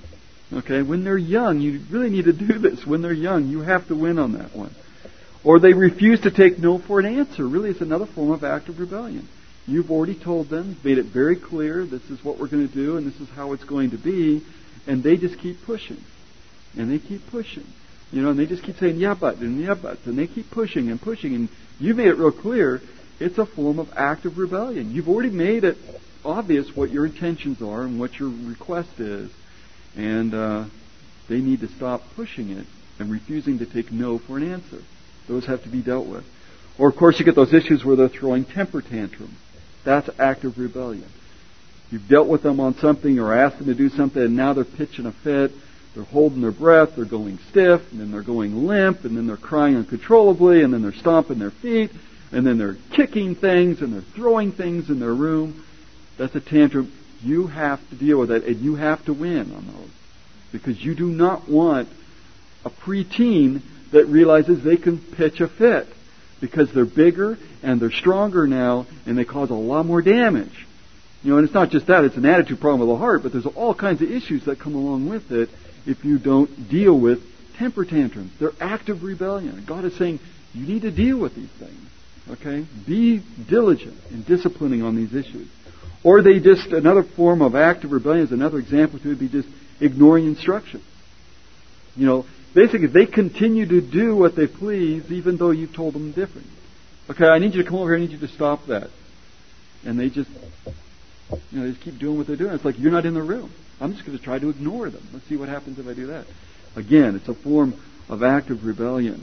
Okay, when they're young, you really need to do this. When they're young, you have to win on that one. Or they refuse to take no for an answer. Really, it's another form of active rebellion. You've already told them, made it very clear, this is what we're going to do and this is how it's going to be, and they just keep pushing. And they keep pushing. You know, and they just keep saying, yeah, but, and yeah, but, and they keep pushing and pushing, and you've made it real clear, it's a form of active rebellion. You've already made it obvious what your intentions are and what your request is, and uh, they need to stop pushing it and refusing to take no for an answer. Those have to be dealt with. Or, of course, you get those issues where they're throwing temper tantrums. That's active rebellion. You've dealt with them on something or asked them to do something, and now they're pitching a fit. They're holding their breath. They're going stiff, and then they're going limp, and then they're crying uncontrollably, and then they're stomping their feet, and then they're kicking things, and they're throwing things in their room. That's a tantrum. You have to deal with that, and you have to win on those. Because you do not want a preteen that realizes they can pitch a fit. Because they're bigger and they're stronger now, and they cause a lot more damage. You know, and it's not just that, it's an attitude problem of the heart, but there's all kinds of issues that come along with it if you don't deal with temper tantrums. They're active rebellion. God is saying, you need to deal with these things. Okay? Be diligent in disciplining on these issues. Or they just, another form of active rebellion is another example to would be just ignoring instruction. You know, basically they continue to do what they please even though you've told them different. Okay, I need you to come over here, I need you to stop that. And they just, you know, they just keep doing what they're doing. It's like, you're not in the room. I'm just going to try to ignore them. Let's see what happens if I do that. Again, it's a form of active rebellion.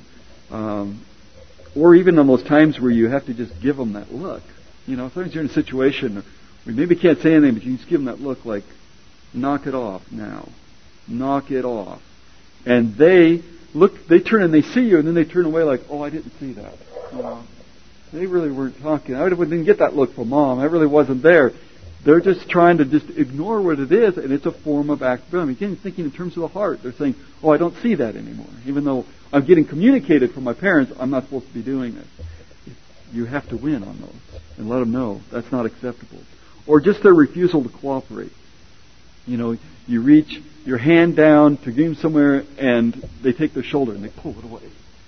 Um, or even on those times where you have to just give them that look. You know, sometimes you're in a situation where you maybe can't say anything, but you just give them that look like, knock it off now. Knock it off. And they look, they turn and they see you, and then they turn away like, oh, I didn't see that. You know, they really weren't talking. I didn't get that look from Mom. I really wasn't there. They're just trying to just ignore what it is, and it's a form of active rebellion. Again, thinking in terms of the heart. They're saying, oh, I don't see that anymore. Even though I'm getting communicated from my parents, I'm not supposed to be doing this. You have to win on those and let them know that's not acceptable. Or just their refusal to cooperate. You know, you reach your hand down to get them somewhere, and they take their shoulder and they pull it away.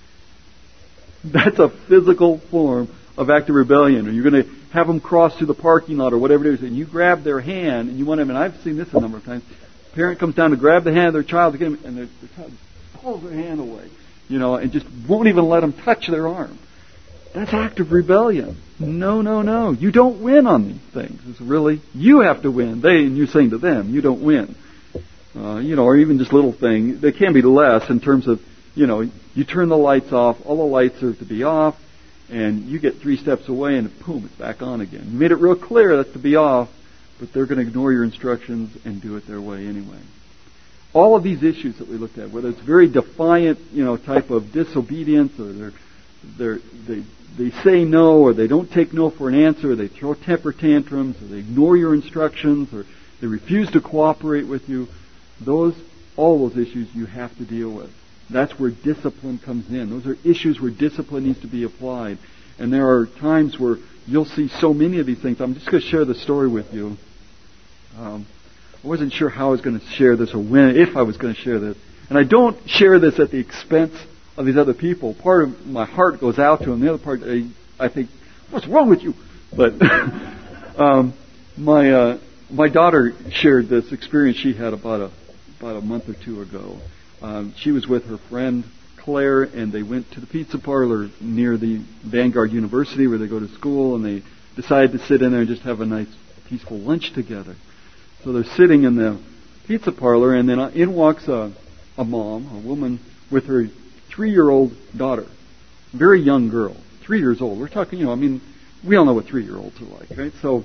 That's a physical form of active rebellion. Or you're going to have them cross through the parking lot or whatever it is, and you grab their hand, and you want them, and I've seen this a number of times, a parent comes down to grab the hand of their child, to get them, and their, their child just pulls their hand away, you know, and just won't even let them touch their arm. That's active rebellion. No, no, no. You don't win on these things. It's really, you have to win. They, and you're saying to them, you don't win. Uh, you know, or even just little things. They can be less in terms of, you know, you turn the lights off, all the lights are to be off, and you get three steps away and boom, it's back on again. You made it real clear that's to be off, but they're going to ignore your instructions and do it their way anyway. All of these issues that we looked at, whether it's very defiant, you know, type of disobedience, or they're, they're, they they say no, or they don't take no for an answer, or they throw temper tantrums, or they ignore your instructions, or they refuse to cooperate with you, those, all those issues you have to deal with. That's where discipline comes in. Those are issues where discipline needs to be applied. And there are times where you'll see so many of these things. I'm just going to share the story with you. Um, I wasn't sure how I was going to share this or when, if I was going to share this. And I don't share this at the expense of these other people. Part of my heart goes out to them. The other part, I, I think, what's wrong with you? But um, my uh, my daughter shared this experience she had about a about a month or two ago. Um, she was with her friend Claire, and they went to the pizza parlor near the Vanguard University where they go to school, and they decided to sit in there and just have a nice, peaceful lunch together. So they're sitting in the pizza parlor, and then in walks a, a mom, a woman with her three-year-old daughter, very young girl, three years old. We're talking, you know, I mean, we all know what three-year-olds are like, right? So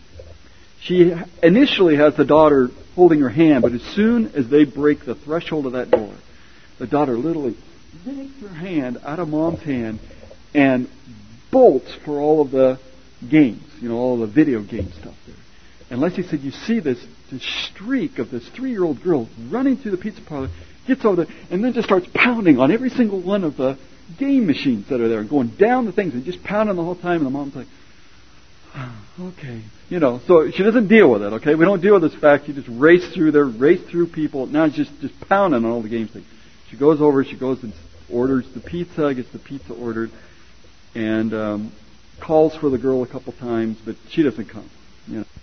she initially has the daughter holding her hand, but as soon as they break the threshold of that door, the daughter literally yanks her hand out of Mom's hand and bolts for all of the games, you know, all the video game stuff there. And Leslie said, you see this, this streak of this three-year-old girl running through the pizza parlor, gets over there, and then just starts pounding on every single one of the game machines that are there, and going down the things and just pounding the whole time. And the mom's like, Okay. You know, so she doesn't deal with it, okay? We don't deal with this fact. She just race through there, race through people. Now she's just, just pounding on all the games things. She goes over, she goes and orders the pizza, gets the pizza ordered, and um, calls for the girl a couple times, but she doesn't come. You know,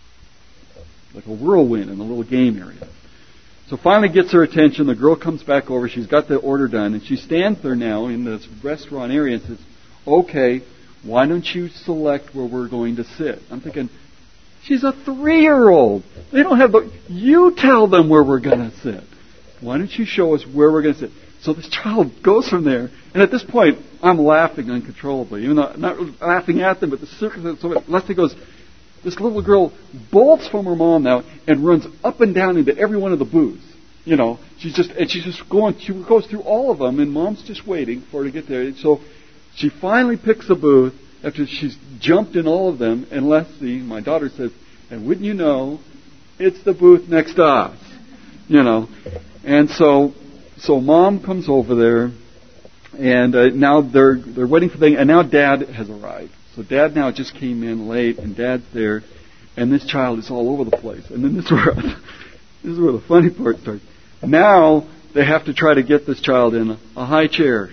like a whirlwind in the little game area. So finally gets her attention. The girl comes back over. She's got the order done, and she stands there now in this restaurant area and says, "Okay, why don't you select where we're going to sit?" I'm thinking, she's a three-year-old. They don't have the... You tell them where we're going to sit. Why don't you show us where we're going to sit? So this child goes from there, and at this point, I'm laughing uncontrollably, even though I'm not laughing at them, but the circumstance. So Leslie goes, this little girl bolts from her mom now and runs up and down into every one of the booths. You know, she's just and she's just going. She goes through all of them, and mom's just waiting for her to get there. And so she finally picks a booth after she's jumped in all of them. And Leslie, my daughter, says, "And wouldn't you know, it's the booth next to us." You know, and so so mom comes over there, and uh, now they're they're waiting for things. And now Dad has arrived. So Dad now just came in late, and Dad's there, and this child is all over the place. And then this is where, this is where the funny part starts. Now they have to try to get this child in a high chair.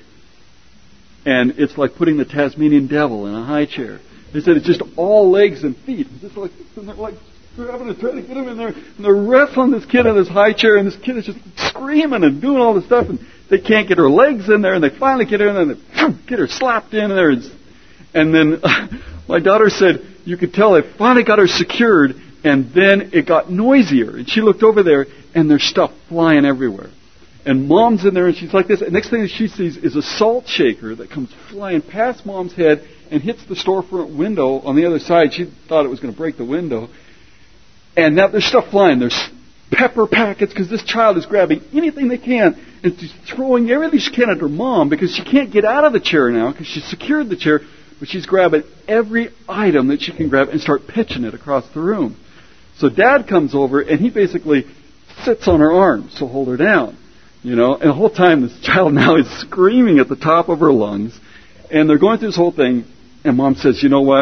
And it's like putting the Tasmanian devil in a high chair. They said it's just all legs and feet. It's just like, and they're like grabbing to try to get him in there. And they're wrestling this kid in this high chair, and this kid is just screaming and doing all this stuff. And they can't get her legs in there, and they finally get her in there, and they get her slapped in there. And, and then my daughter said, you could tell they finally got her secured, and then it got noisier. And she looked over there, and there's stuff flying everywhere. And Mom's in there, and she's like this. And next thing she sees is a salt shaker that comes flying past Mom's head and hits the storefront window on the other side. She thought it was going to break the window. And now there's stuff flying. There's pepper packets, because this child is grabbing anything they can and she's throwing everything she can at her mom, because she can't get out of the chair now because she's secured the chair. But she's grabbing every item that she can grab and start pitching it across the room. So Dad comes over, and he basically sits on her arm, so hold her down. You know, and the whole time this child now is screaming at the top of her lungs. And they're going through this whole thing, and Mom says, you know what?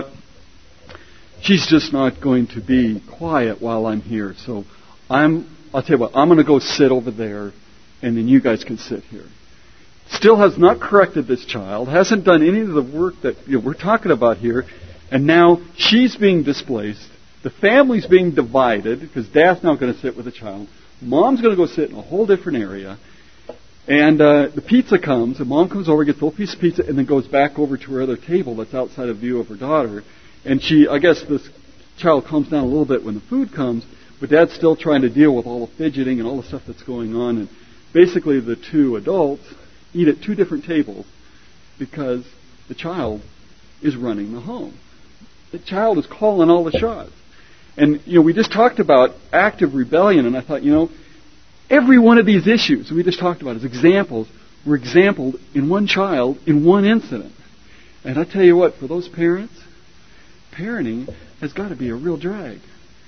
She's just not going to be quiet while I'm here. So I'm, I'll tell you what, I'm going to go sit over there, and then you guys can sit here. Still has not corrected this child, hasn't done any of the work that you know, we're talking about here, and now she's being displaced. The family's being divided because Dad's now going to sit with the child. Mom's going to go sit in a whole different area. And uh, the pizza comes, and Mom comes over, gets a little piece of pizza, and then goes back over to her other table that's outside of view of her daughter. And she, I guess this child calms down a little bit when the food comes, but Dad's still trying to deal with all the fidgeting and all the stuff that's going on. And basically the two adults eat at two different tables because the child is running the home. The child is calling all the shots. And, you know, we just talked about active rebellion, and I thought, you know, every one of these issues we just talked about as examples were exampled in one child in one incident. And I tell you what, for those parents, parenting has got to be a real drag.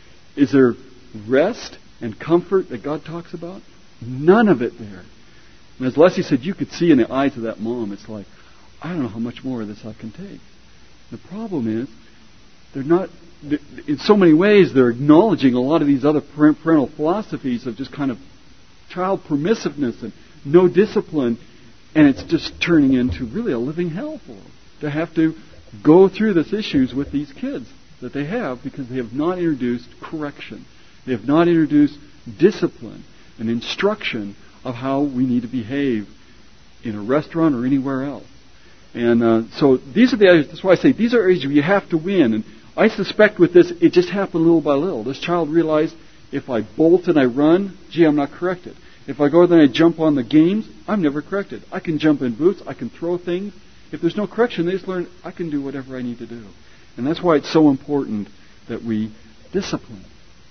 Is there rest and comfort that God talks about? None of it there. And as Leslie said, you could see in the eyes of that mom, it's like, I don't know how much more of this I can take. The problem is, they're not, in so many ways, they're acknowledging a lot of these other parental philosophies of just kind of child permissiveness and no discipline, and it's just turning into really a living hell for them to have to go through these issues with these kids that they have because they have not introduced correction. They have not introduced discipline and instruction of how we need to behave in a restaurant or anywhere else. And uh, so these are the areas, that's why I say these are areas where you have to win. And I suspect with this, it just happened little by little. This child realized, if I bolt and I run, gee, I'm not corrected. If I go there and I jump on the games, I'm never corrected. I can jump in booths, I can throw things. If there's no correction, they just learn I can do whatever I need to do. And that's why it's so important that we discipline.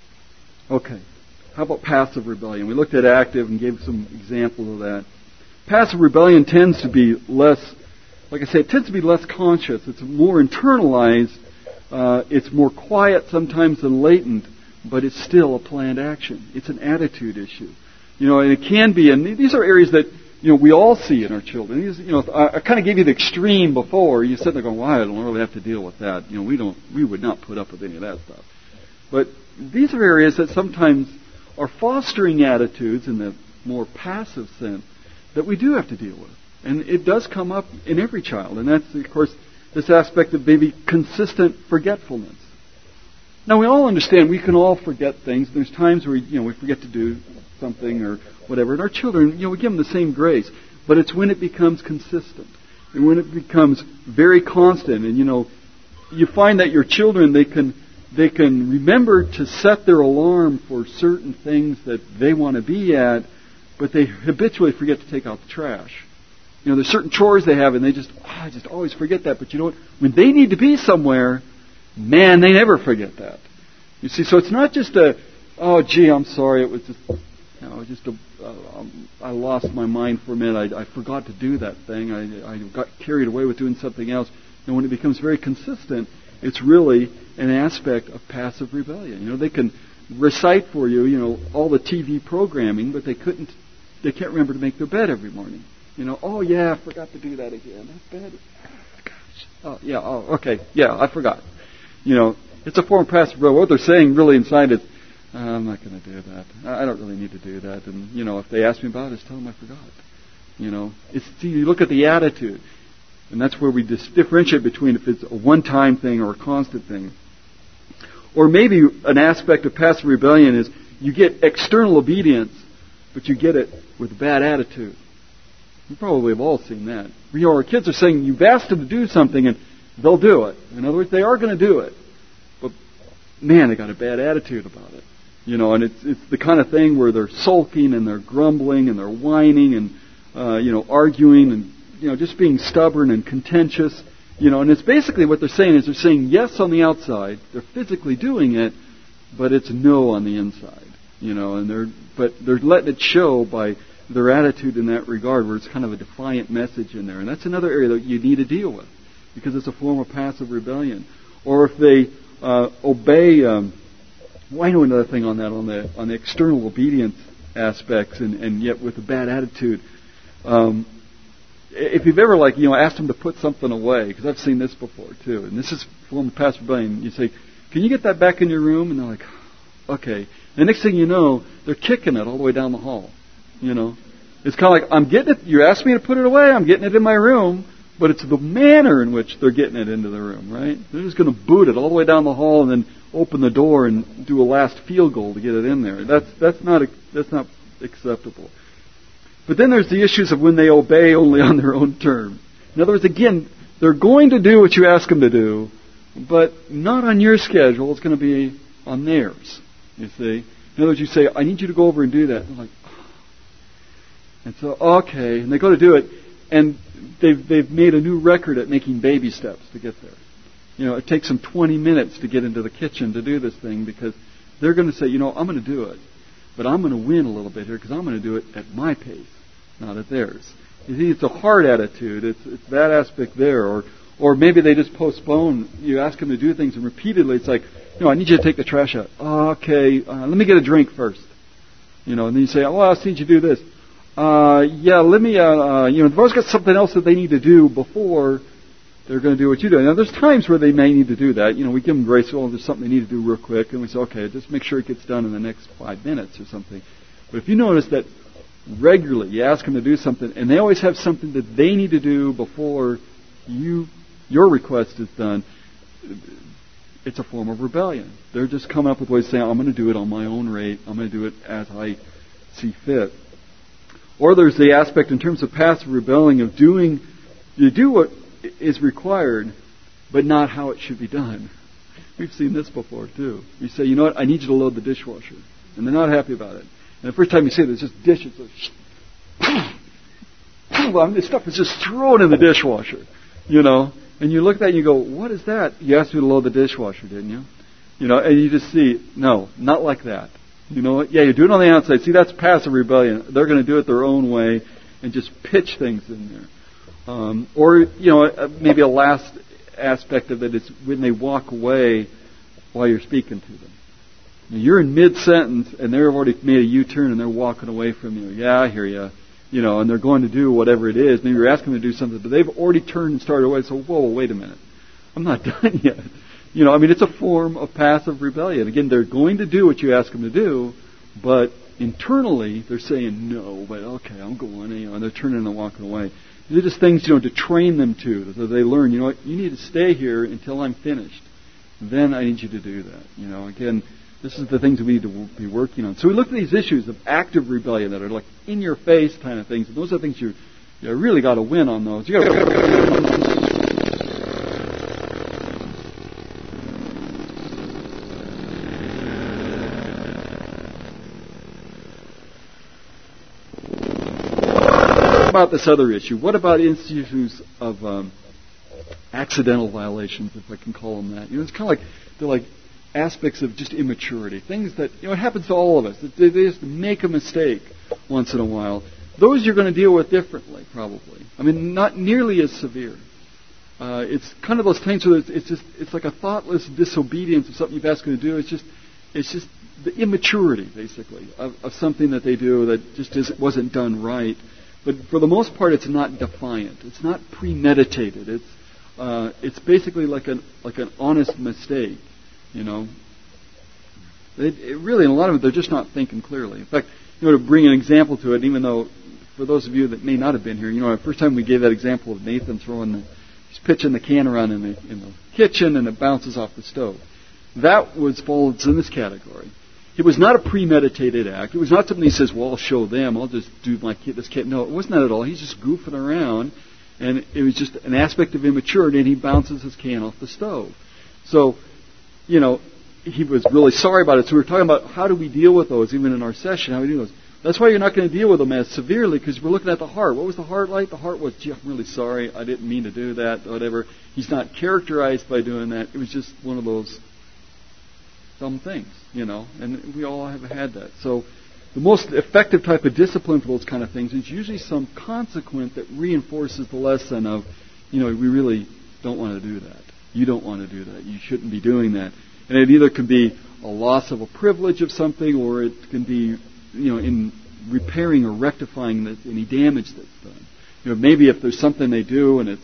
Okay. How about passive rebellion? We looked at active and gave some examples of that. Passive rebellion tends to be less, like I say, it tends to be less conscious. It's more internalized. Uh, it's more quiet sometimes than latent, but it's still a planned action. It's an attitude issue. You know, and it can be, and these are areas that you know, we all see in our children. These, you know, I, I kind of gave you the extreme before. You sit there going, "Well, I don't really have to deal with that." You know, we don't, we would not put up with any of that stuff. But these are areas that sometimes are fostering attitudes in the more passive sense that we do have to deal with, and it does come up in every child. And that's, of course, this aspect of maybe consistent forgetfulness. Now, we all understand we can all forget things. There's times where, you know, we forget to do something or whatever. And our children, you know, we give them the same grace. But it's when it becomes consistent and when it becomes very constant. And, you know, you find that your children, they can they can remember to set their alarm for certain things that they want to be at, but they habitually forget to take out the trash. You know, there's certain chores they have, and they just, oh, I just always forget that. But you know what? When they need to be somewhere, man, they never forget that. You see, so it's not just a, oh, gee, I'm sorry, it was just, you know, just a, uh, um, I lost my mind for a minute. I, I forgot to do that thing. I, I got carried away with doing something else. And when it becomes very consistent, it's really an aspect of passive rebellion. You know, they can recite for you, you know, all the T V programming, but they couldn't, they can't remember to make their bed every morning. You know, oh yeah, I forgot to do that again. That bed, oh, gosh. Oh yeah, oh okay, yeah, I forgot. You know, it's a form of passive rebellion. What they're saying really inside is, uh, I'm not going to do that. I don't really need to do that. And you know, if they ask me about it, just tell them I forgot. You know, it's see, you look at the attitude, and that's where we dis- differentiate between if it's a one-time thing or a constant thing. Or maybe an aspect of passive rebellion is you get external obedience, but you get it with a bad attitude. You probably have all seen that. You know, our kids are saying you've asked them to do something and they'll do it. In other words, they are going to do it. But, man, they got a bad attitude about it. You know, and it's it's the kind of thing where they're sulking and they're grumbling and they're whining and, uh, you know, arguing and, you know, just being stubborn and contentious. You know, and it's basically what they're saying is they're saying yes on the outside. They're physically doing it, but it's no on the inside. You know, and they're but they're letting it show by their attitude in that regard, where it's kind of a defiant message in there. And that's another area that you need to deal with, because it's a form of passive rebellion. Or if they uh, obey, um, well, I know another thing on that, on the on the external obedience aspects, and, and yet with a bad attitude. Um, if you've ever, like, you know, asked them to put something away, because I've seen this before too, and this is a form of passive rebellion. You say, "Can you get that back in your room?" And they're like, "Okay." And the next thing you know, they're kicking it all the way down the hall. You know, it's kind of like, I'm getting it, you asked me to put it away, I'm getting it in my room, but it's the manner in which they're getting it into the room, right? They're just going to boot it all the way down the hall and then open the door and do a last field goal to get it in there. That's that's not that's not acceptable. But then there's the issues of when they obey only on their own terms. In other words, again, they're going to do what you ask them to do, but not on your schedule. It's going to be on theirs, you see. In other words, you say, "I need you to go over and do that." And they're like, and so, okay, and they go to do it, and they've they've made a new record at making baby steps to get there. You know, it takes them twenty minutes to get into the kitchen to do this thing, because they're going to say, you know, I'm going to do it, but I'm going to win a little bit here because I'm going to do it at my pace, not at theirs. You see, it's a hard attitude. It's it's that aspect there, or or maybe they just postpone. You ask them to do things, and repeatedly it's like, you know, I need you to take the trash out. Oh, okay, uh, let me get a drink first. You know, and then you say, oh, I need you to do this. Uh, yeah, let me, uh, uh, you know, they've always got something else that they need to do before they're going to do what you do. Now, there's times where they may need to do that. You know, we give them grace. Oh, there's something they need to do real quick. And we say, okay, just make sure it gets done in the next five minutes or something. But if you notice that regularly you ask them to do something, and they always have something that they need to do before you, your request is done, it's a form of rebellion. They're just coming up with ways of saying, I'm going to do it on my own rate. I'm going to do it as I see fit. Or there's the aspect in terms of passive rebelling of doing, you do what is required, but not how it should be done. We've seen this before too. You say, you know what, I need you to load the dishwasher. And they're not happy about it. And the first time you say it, there's just dishes. I mean, this stuff is just thrown in the dishwasher. You know, and you look at that and you go, what is that? You asked me to load the dishwasher, didn't you? You know, and you just see, no, not like that. You know what? Yeah, you do it on the outside. See, that's passive rebellion. They're going to do it their own way and just pitch things in there. Um, or, you know, maybe a last aspect of it is when they walk away while you're speaking to them. Now, you're in mid-sentence and they've already made a U-turn and they're walking away from you. Yeah, I hear you. you know, and they're going to do whatever it is. Maybe you're asking them to do something, but they've already turned and started away. So, whoa, wait a minute. I'm not done yet. You know, I mean, it's a form of passive rebellion. Again, they're going to do what you ask them to do, but internally they're saying, no, but okay, I'm going, you know, and they're turning and walking away. These are just things, you know, to train them to, so they learn, you know what, you need to stay here until I'm finished. Then I need you to do that. You know, again, this is the things we need to be working on. So we look at these issues of active rebellion that are like in your face kind of things. And those are things you, you really got to win on those. You got to about this other issue? What about issues of um, accidental violations, if I can call them that? You know, it's kind of like they're like aspects of just immaturity, things that, you know, it happens to all of us. They, they just make a mistake once in a while. Those you're going to deal with differently, probably. I mean, not nearly as severe. Uh, it's kind of those things where it's, it's just it's like a thoughtless disobedience of something you've asked them to do. It's just it's just the immaturity, basically, of, of something that they do that just is, wasn't done right. But for the most part, it's not defiant. It's not premeditated. It's uh, it's basically like an like an honest mistake, you know. It, it really, in a lot of it, they're just not thinking clearly. In fact, you know, to bring an example to it, even though for those of you that may not have been here, you know, the first time we gave that example of Nathan throwing the, he's pitching the can around in the in the kitchen and it bounces off the stove. That was falls in this category. It was not a premeditated act. It was not something he says, well, I'll show them. I'll just do my kid, this kid. No, it wasn't that at all. He's just goofing around, and it was just an aspect of immaturity, and he bounces his can off the stove. So, you know, he was really sorry about it. So we were talking about how do we deal with those, even in our session, how we do those. That's why you're not going to deal with them as severely, because we're looking at the heart. What was the heart like? The heart was, gee, I'm really sorry. I didn't mean to do that, whatever. He's not characterized by doing that. It was just one of those dumb things, you know, and we all have had that. So the most effective type of discipline for those kind of things is usually some consequence that reinforces the lesson of, you know, we really don't want to do that. You don't want to do that. You shouldn't be doing that. And it either can be a loss of a privilege of something, or it can be, you know, in repairing or rectifying the, any damage that's done. You know, maybe if there's something they do and it's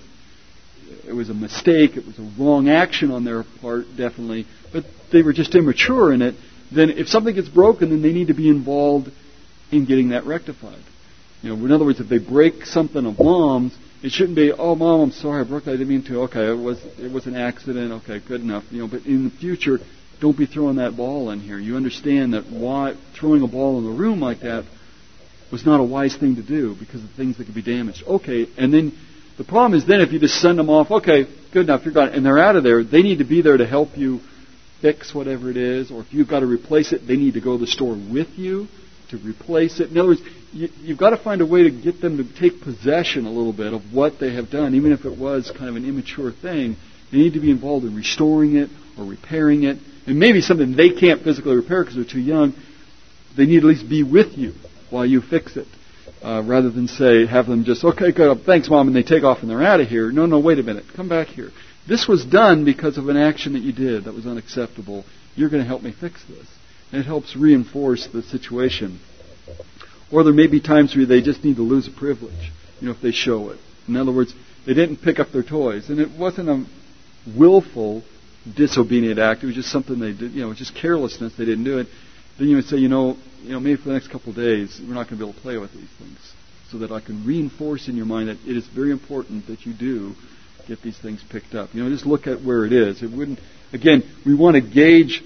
it was a mistake, it was a wrong action on their part, definitely, but they were just immature in it, then if something gets broken, then they need to be involved in getting that rectified. You know, in other words, if they break something of Mom's, it shouldn't be, oh, Mom, I'm sorry, I broke that, I didn't mean to. Okay, it was it was an accident. Okay, good enough. You know, but in the future, don't be throwing that ball in here. You understand that why throwing a ball in the room like that was not a wise thing to do because of things that could be damaged. Okay, and then the problem is then if you just send them off, okay, good enough, you're gone, and they're out of there, they need to be there to help you fix whatever it is, or if you've got to replace it, they need to go to the store with you to replace it. In other words, you, you've got to find a way to get them to take possession a little bit of what they have done, even if it was kind of an immature thing. They need to be involved in restoring it or repairing it. And maybe something they can't physically repair because they're too young. They need to at least be with you while you fix it. Uh, rather than say, have them just, okay, good, thanks, Mom, and they take off and they're out of here. No, no, wait a minute. Come back here. This was done because of an action that you did that was unacceptable. You're going to help me fix this. And it helps reinforce the situation. Or there may be times where they just need to lose a privilege, you know, if they show it. In other words, they didn't pick up their toys. And it wasn't a willful, disobedient act. It was just something they did, you know, just carelessness. They didn't do it. Then you would say, you know, you know, maybe for the next couple of days, we're not going to be able to play with these things. So that I can reinforce in your mind that it is very important that you do get these things picked up. You know, just look at where it is. It wouldn't, again, we want to gauge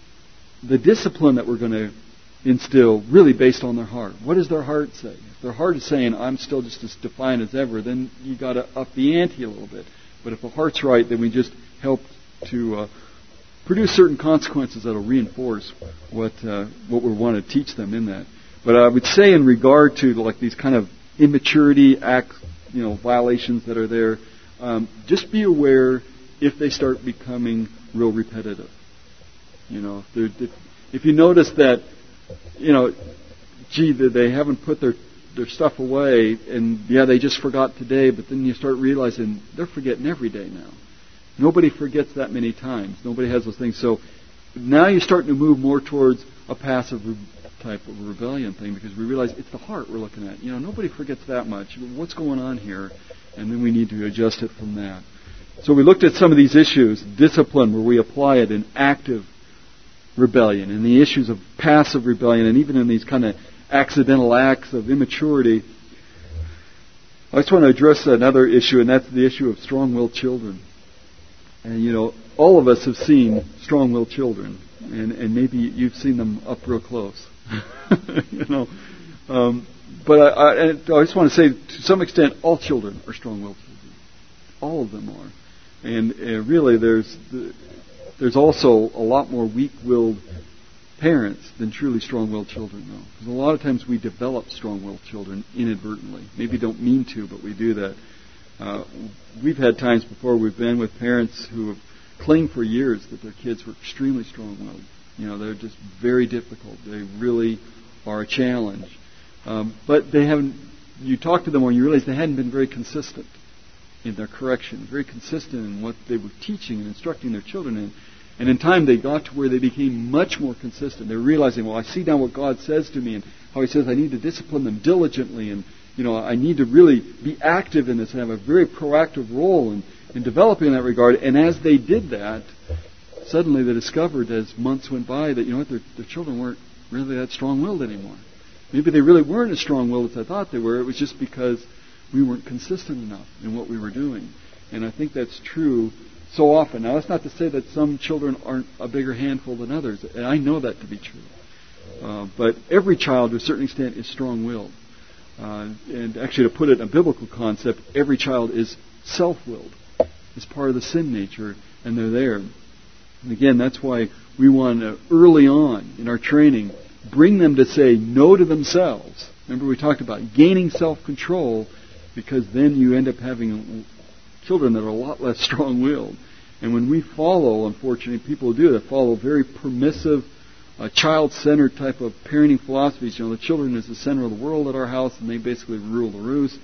the discipline that we're going to instill really based on their heart. What does their heart say? If their heart is saying, I'm still just as defiant as ever, then you got to up the ante a little bit. But if the heart's right, then we just help to uh, produce certain consequences that will reinforce what uh, what we want to teach them in that. But I would say in regard to like these kind of immaturity acts, you know, violations that are there, um, just be aware if they start becoming real repetitive. You know, if, if, if you notice that, you know, gee, they haven't put their their stuff away, and yeah, they just forgot today, but then you start realizing they're forgetting every day now. Nobody forgets that many times. Nobody has those things. So now you're starting to move more towards a passive type of rebellion thing, because we realize it's the heart we're looking at. You know, nobody forgets that much. What's going on here? And then we need to adjust it from that. So we looked at some of these issues, discipline, where we apply it in active rebellion, and the issues of passive rebellion, and even in these kind of accidental acts of immaturity. I just want to address another issue, and that's the issue of strong-willed children. And, you know, all of us have seen strong-willed children, and, and maybe you've seen them up real close. you know, um, but I, I, I just want to say, to some extent, all children are strong-willed children. All of them are. And uh, really, there's there's also a lot more weak-willed parents than truly strong-willed children, though. Because a lot of times we develop strong-willed children inadvertently. Maybe don't mean to, but we do that. Uh, we've had times before we've been with parents who have claimed for years that their kids were extremely strong-willed. You know, they're just very difficult. They really are a challenge. Um, but they haven't. You talk to them and you realize they hadn't been very consistent in their correction, very consistent in what they were teaching and instructing their children in. And in time, they got to where they became much more consistent. They're realizing, well, I see now what God says to me and how He says I need to discipline them diligently, and you know, I need to really be active in this and have a very proactive role in, in developing in that regard. And as they did that, suddenly they discovered as months went by that, you know what, their, their children weren't really that strong-willed anymore. Maybe they really weren't as strong-willed as I thought they were. It was just because we weren't consistent enough in what we were doing. And I think that's true so often. Now, that's not to say that some children aren't a bigger handful than others. And I know that to be true. Uh, but every child, to a certain extent, is strong-willed. Uh, and actually, to put it in a biblical concept, every child is self-willed. It's part of the sin nature, and they're there. And again, that's why we want to, early on in our training, bring them to say no to themselves. Remember we talked about gaining self-control, because then you end up having children that are a lot less strong-willed. And when we follow, unfortunately, people do that, follow very permissive, uh, child-centered type of parenting philosophies. You know, the children is the center of the world at our house, and they basically rule the roost.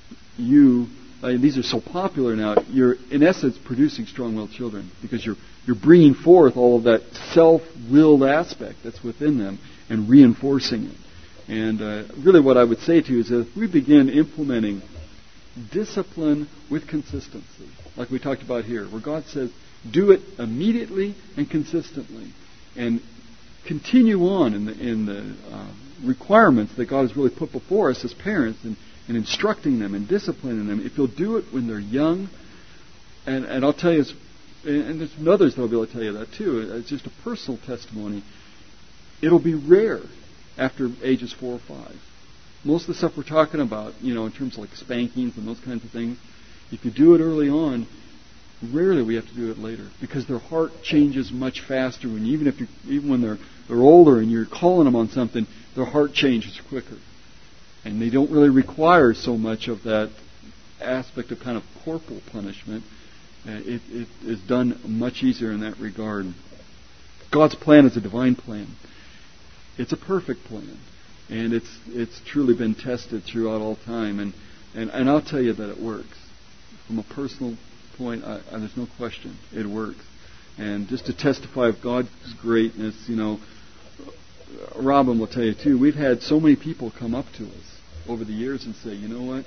You, uh, these are so popular now, you're in essence producing strong-willed children, because you're you're bringing forth all of that self-willed aspect that's within them and reinforcing it. And uh, really what I would say to you is that if we begin implementing discipline with consistency, like we talked about here, where God says, do it immediately and consistently, and continue on in the, in the uh, requirements that God has really put before us as parents, and, and instructing them and disciplining them. If you'll do it when they're young, and, and I'll tell you, and there's others that will be able to tell you that too, it's just a personal testimony, it'll be rare after ages four or five. Most of the stuff we're talking about, you know, in terms of like spankings and those kinds of things, if you do it early on, rarely we have to do it later, because their heart changes much faster. When even if you, even when they're they're older and you're calling them on something, their heart changes quicker, and they don't really require so much of that aspect of kind of corporal punishment. Uh, it, it is done much easier in that regard. God's plan is a divine plan. It's a perfect plan. And it's it's truly been tested throughout all time. And, and, and I'll tell you that it works. From a personal point, I, I, there's no question. It works. And just to testify of God's greatness, you know, Robin will tell you too, we've had so many people come up to us over the years and say, you know what?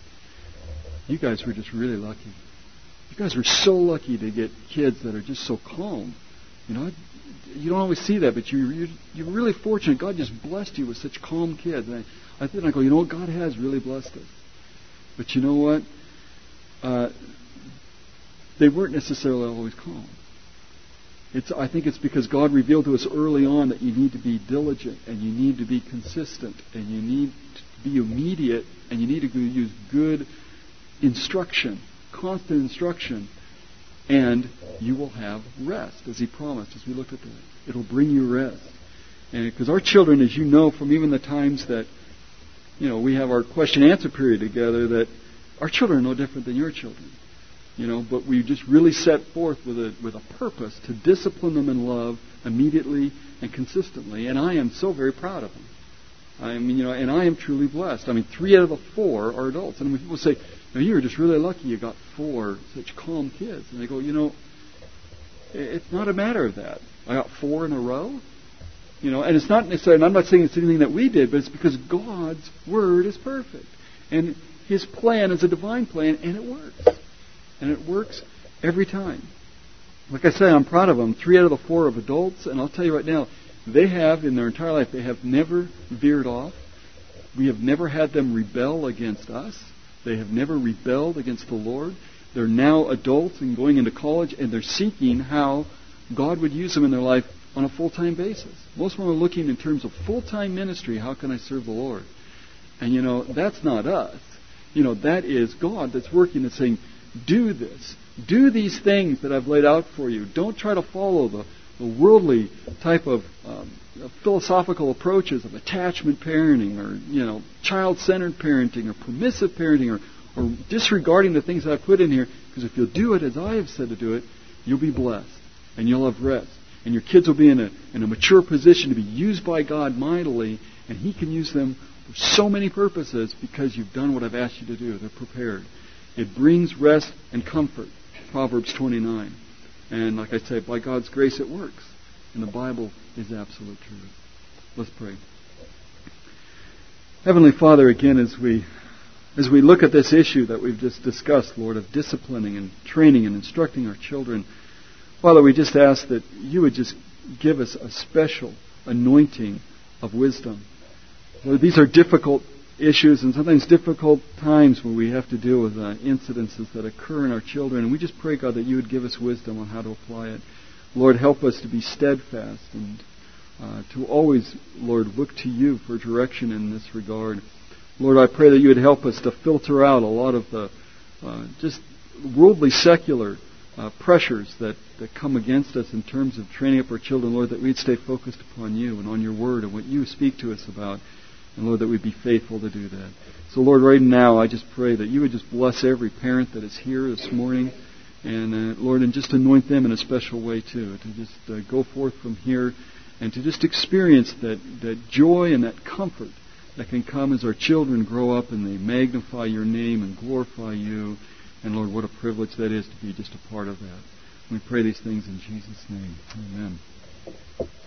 You guys were just really lucky. You guys were so lucky to get kids that are just so calm. You know, you don't always see that, but you, you're, you're really fortunate. God just blessed you with such calm kids. And I, I think I go, you know what? God has really blessed us. But you know what? Uh, they weren't necessarily always calm. It's, I think it's because God revealed to us early on that you need to be diligent, and you need to be consistent, and you need to be immediate, and you need to use good instruction, constant instruction, and you will have rest, as He promised, as we looked at that. It'll bring you rest. And because our children, as you know from even the times that, you know, we have our question-answer period together, that our children are no different than your children. You know, but we just really set forth with a with a purpose to discipline them in love immediately and consistently. And I am so very proud of them. I mean, you know, and I am truly blessed. I mean, three out of the four are adults. And when people say, "No, you were just really lucky you got four such calm kids," and they go, "You know, it's not a matter of that. I got four in a row. You know, and it's not necessarily, and I'm not saying it's anything that we did, but it's because God's Word is perfect. And His plan is a divine plan, and it works. And it works every time. Like I say, I'm proud of them. Three out of the four of adults, and I'll tell you right now, they have, in their entire life, they have never veered off. We have never had them rebel against us. They have never rebelled against the Lord. They're now adults and going into college, and they're seeking how God would use them in their life on a full-time basis. Most of them are looking in terms of full-time ministry. How can I serve the Lord? And, you know, that's not us. You know, that is God that's working and saying, do this. Do these things that I've laid out for you. Don't try to follow the, the worldly type of um, philosophical approaches of attachment parenting or, you know, child-centered parenting or permissive parenting or, or disregarding the things that I put in here. Because if you'll do it as I have said to do it, you'll be blessed and you'll have rest. And your kids will be in a, in a mature position to be used by God mightily, and He can use them for so many purposes because you've done what I've asked you to do. They're prepared. It brings rest and comfort. Proverbs twenty-nine. And like I say, by God's grace it works. And the Bible is absolute truth. Let's pray. Heavenly Father, again, as we as we look at this issue that we've just discussed, Lord, of disciplining and training and instructing our children, Father, we just ask that you would just give us a special anointing of wisdom. Lord, these are difficult issues and sometimes difficult times when we have to deal with uh, incidences that occur in our children. And we just pray, God, that you would give us wisdom on how to apply it. Lord, help us to be steadfast and uh, to always, Lord, look to you for direction in this regard. Lord, I pray that you would help us to filter out a lot of the uh, just worldly, secular uh, pressures that, that come against us in terms of training up our children. Lord, that we'd stay focused upon you and on your word and what you speak to us about. And Lord, that we'd be faithful to do that. So Lord, right now, I just pray that you would just bless every parent that is here this morning. And uh, Lord, and just anoint them in a special way too. To just uh, go forth from here and to just experience that, that joy and that comfort that can come as our children grow up and they magnify your name and glorify you. And Lord, what a privilege that is to be just a part of that. We pray these things in Jesus' name. Amen.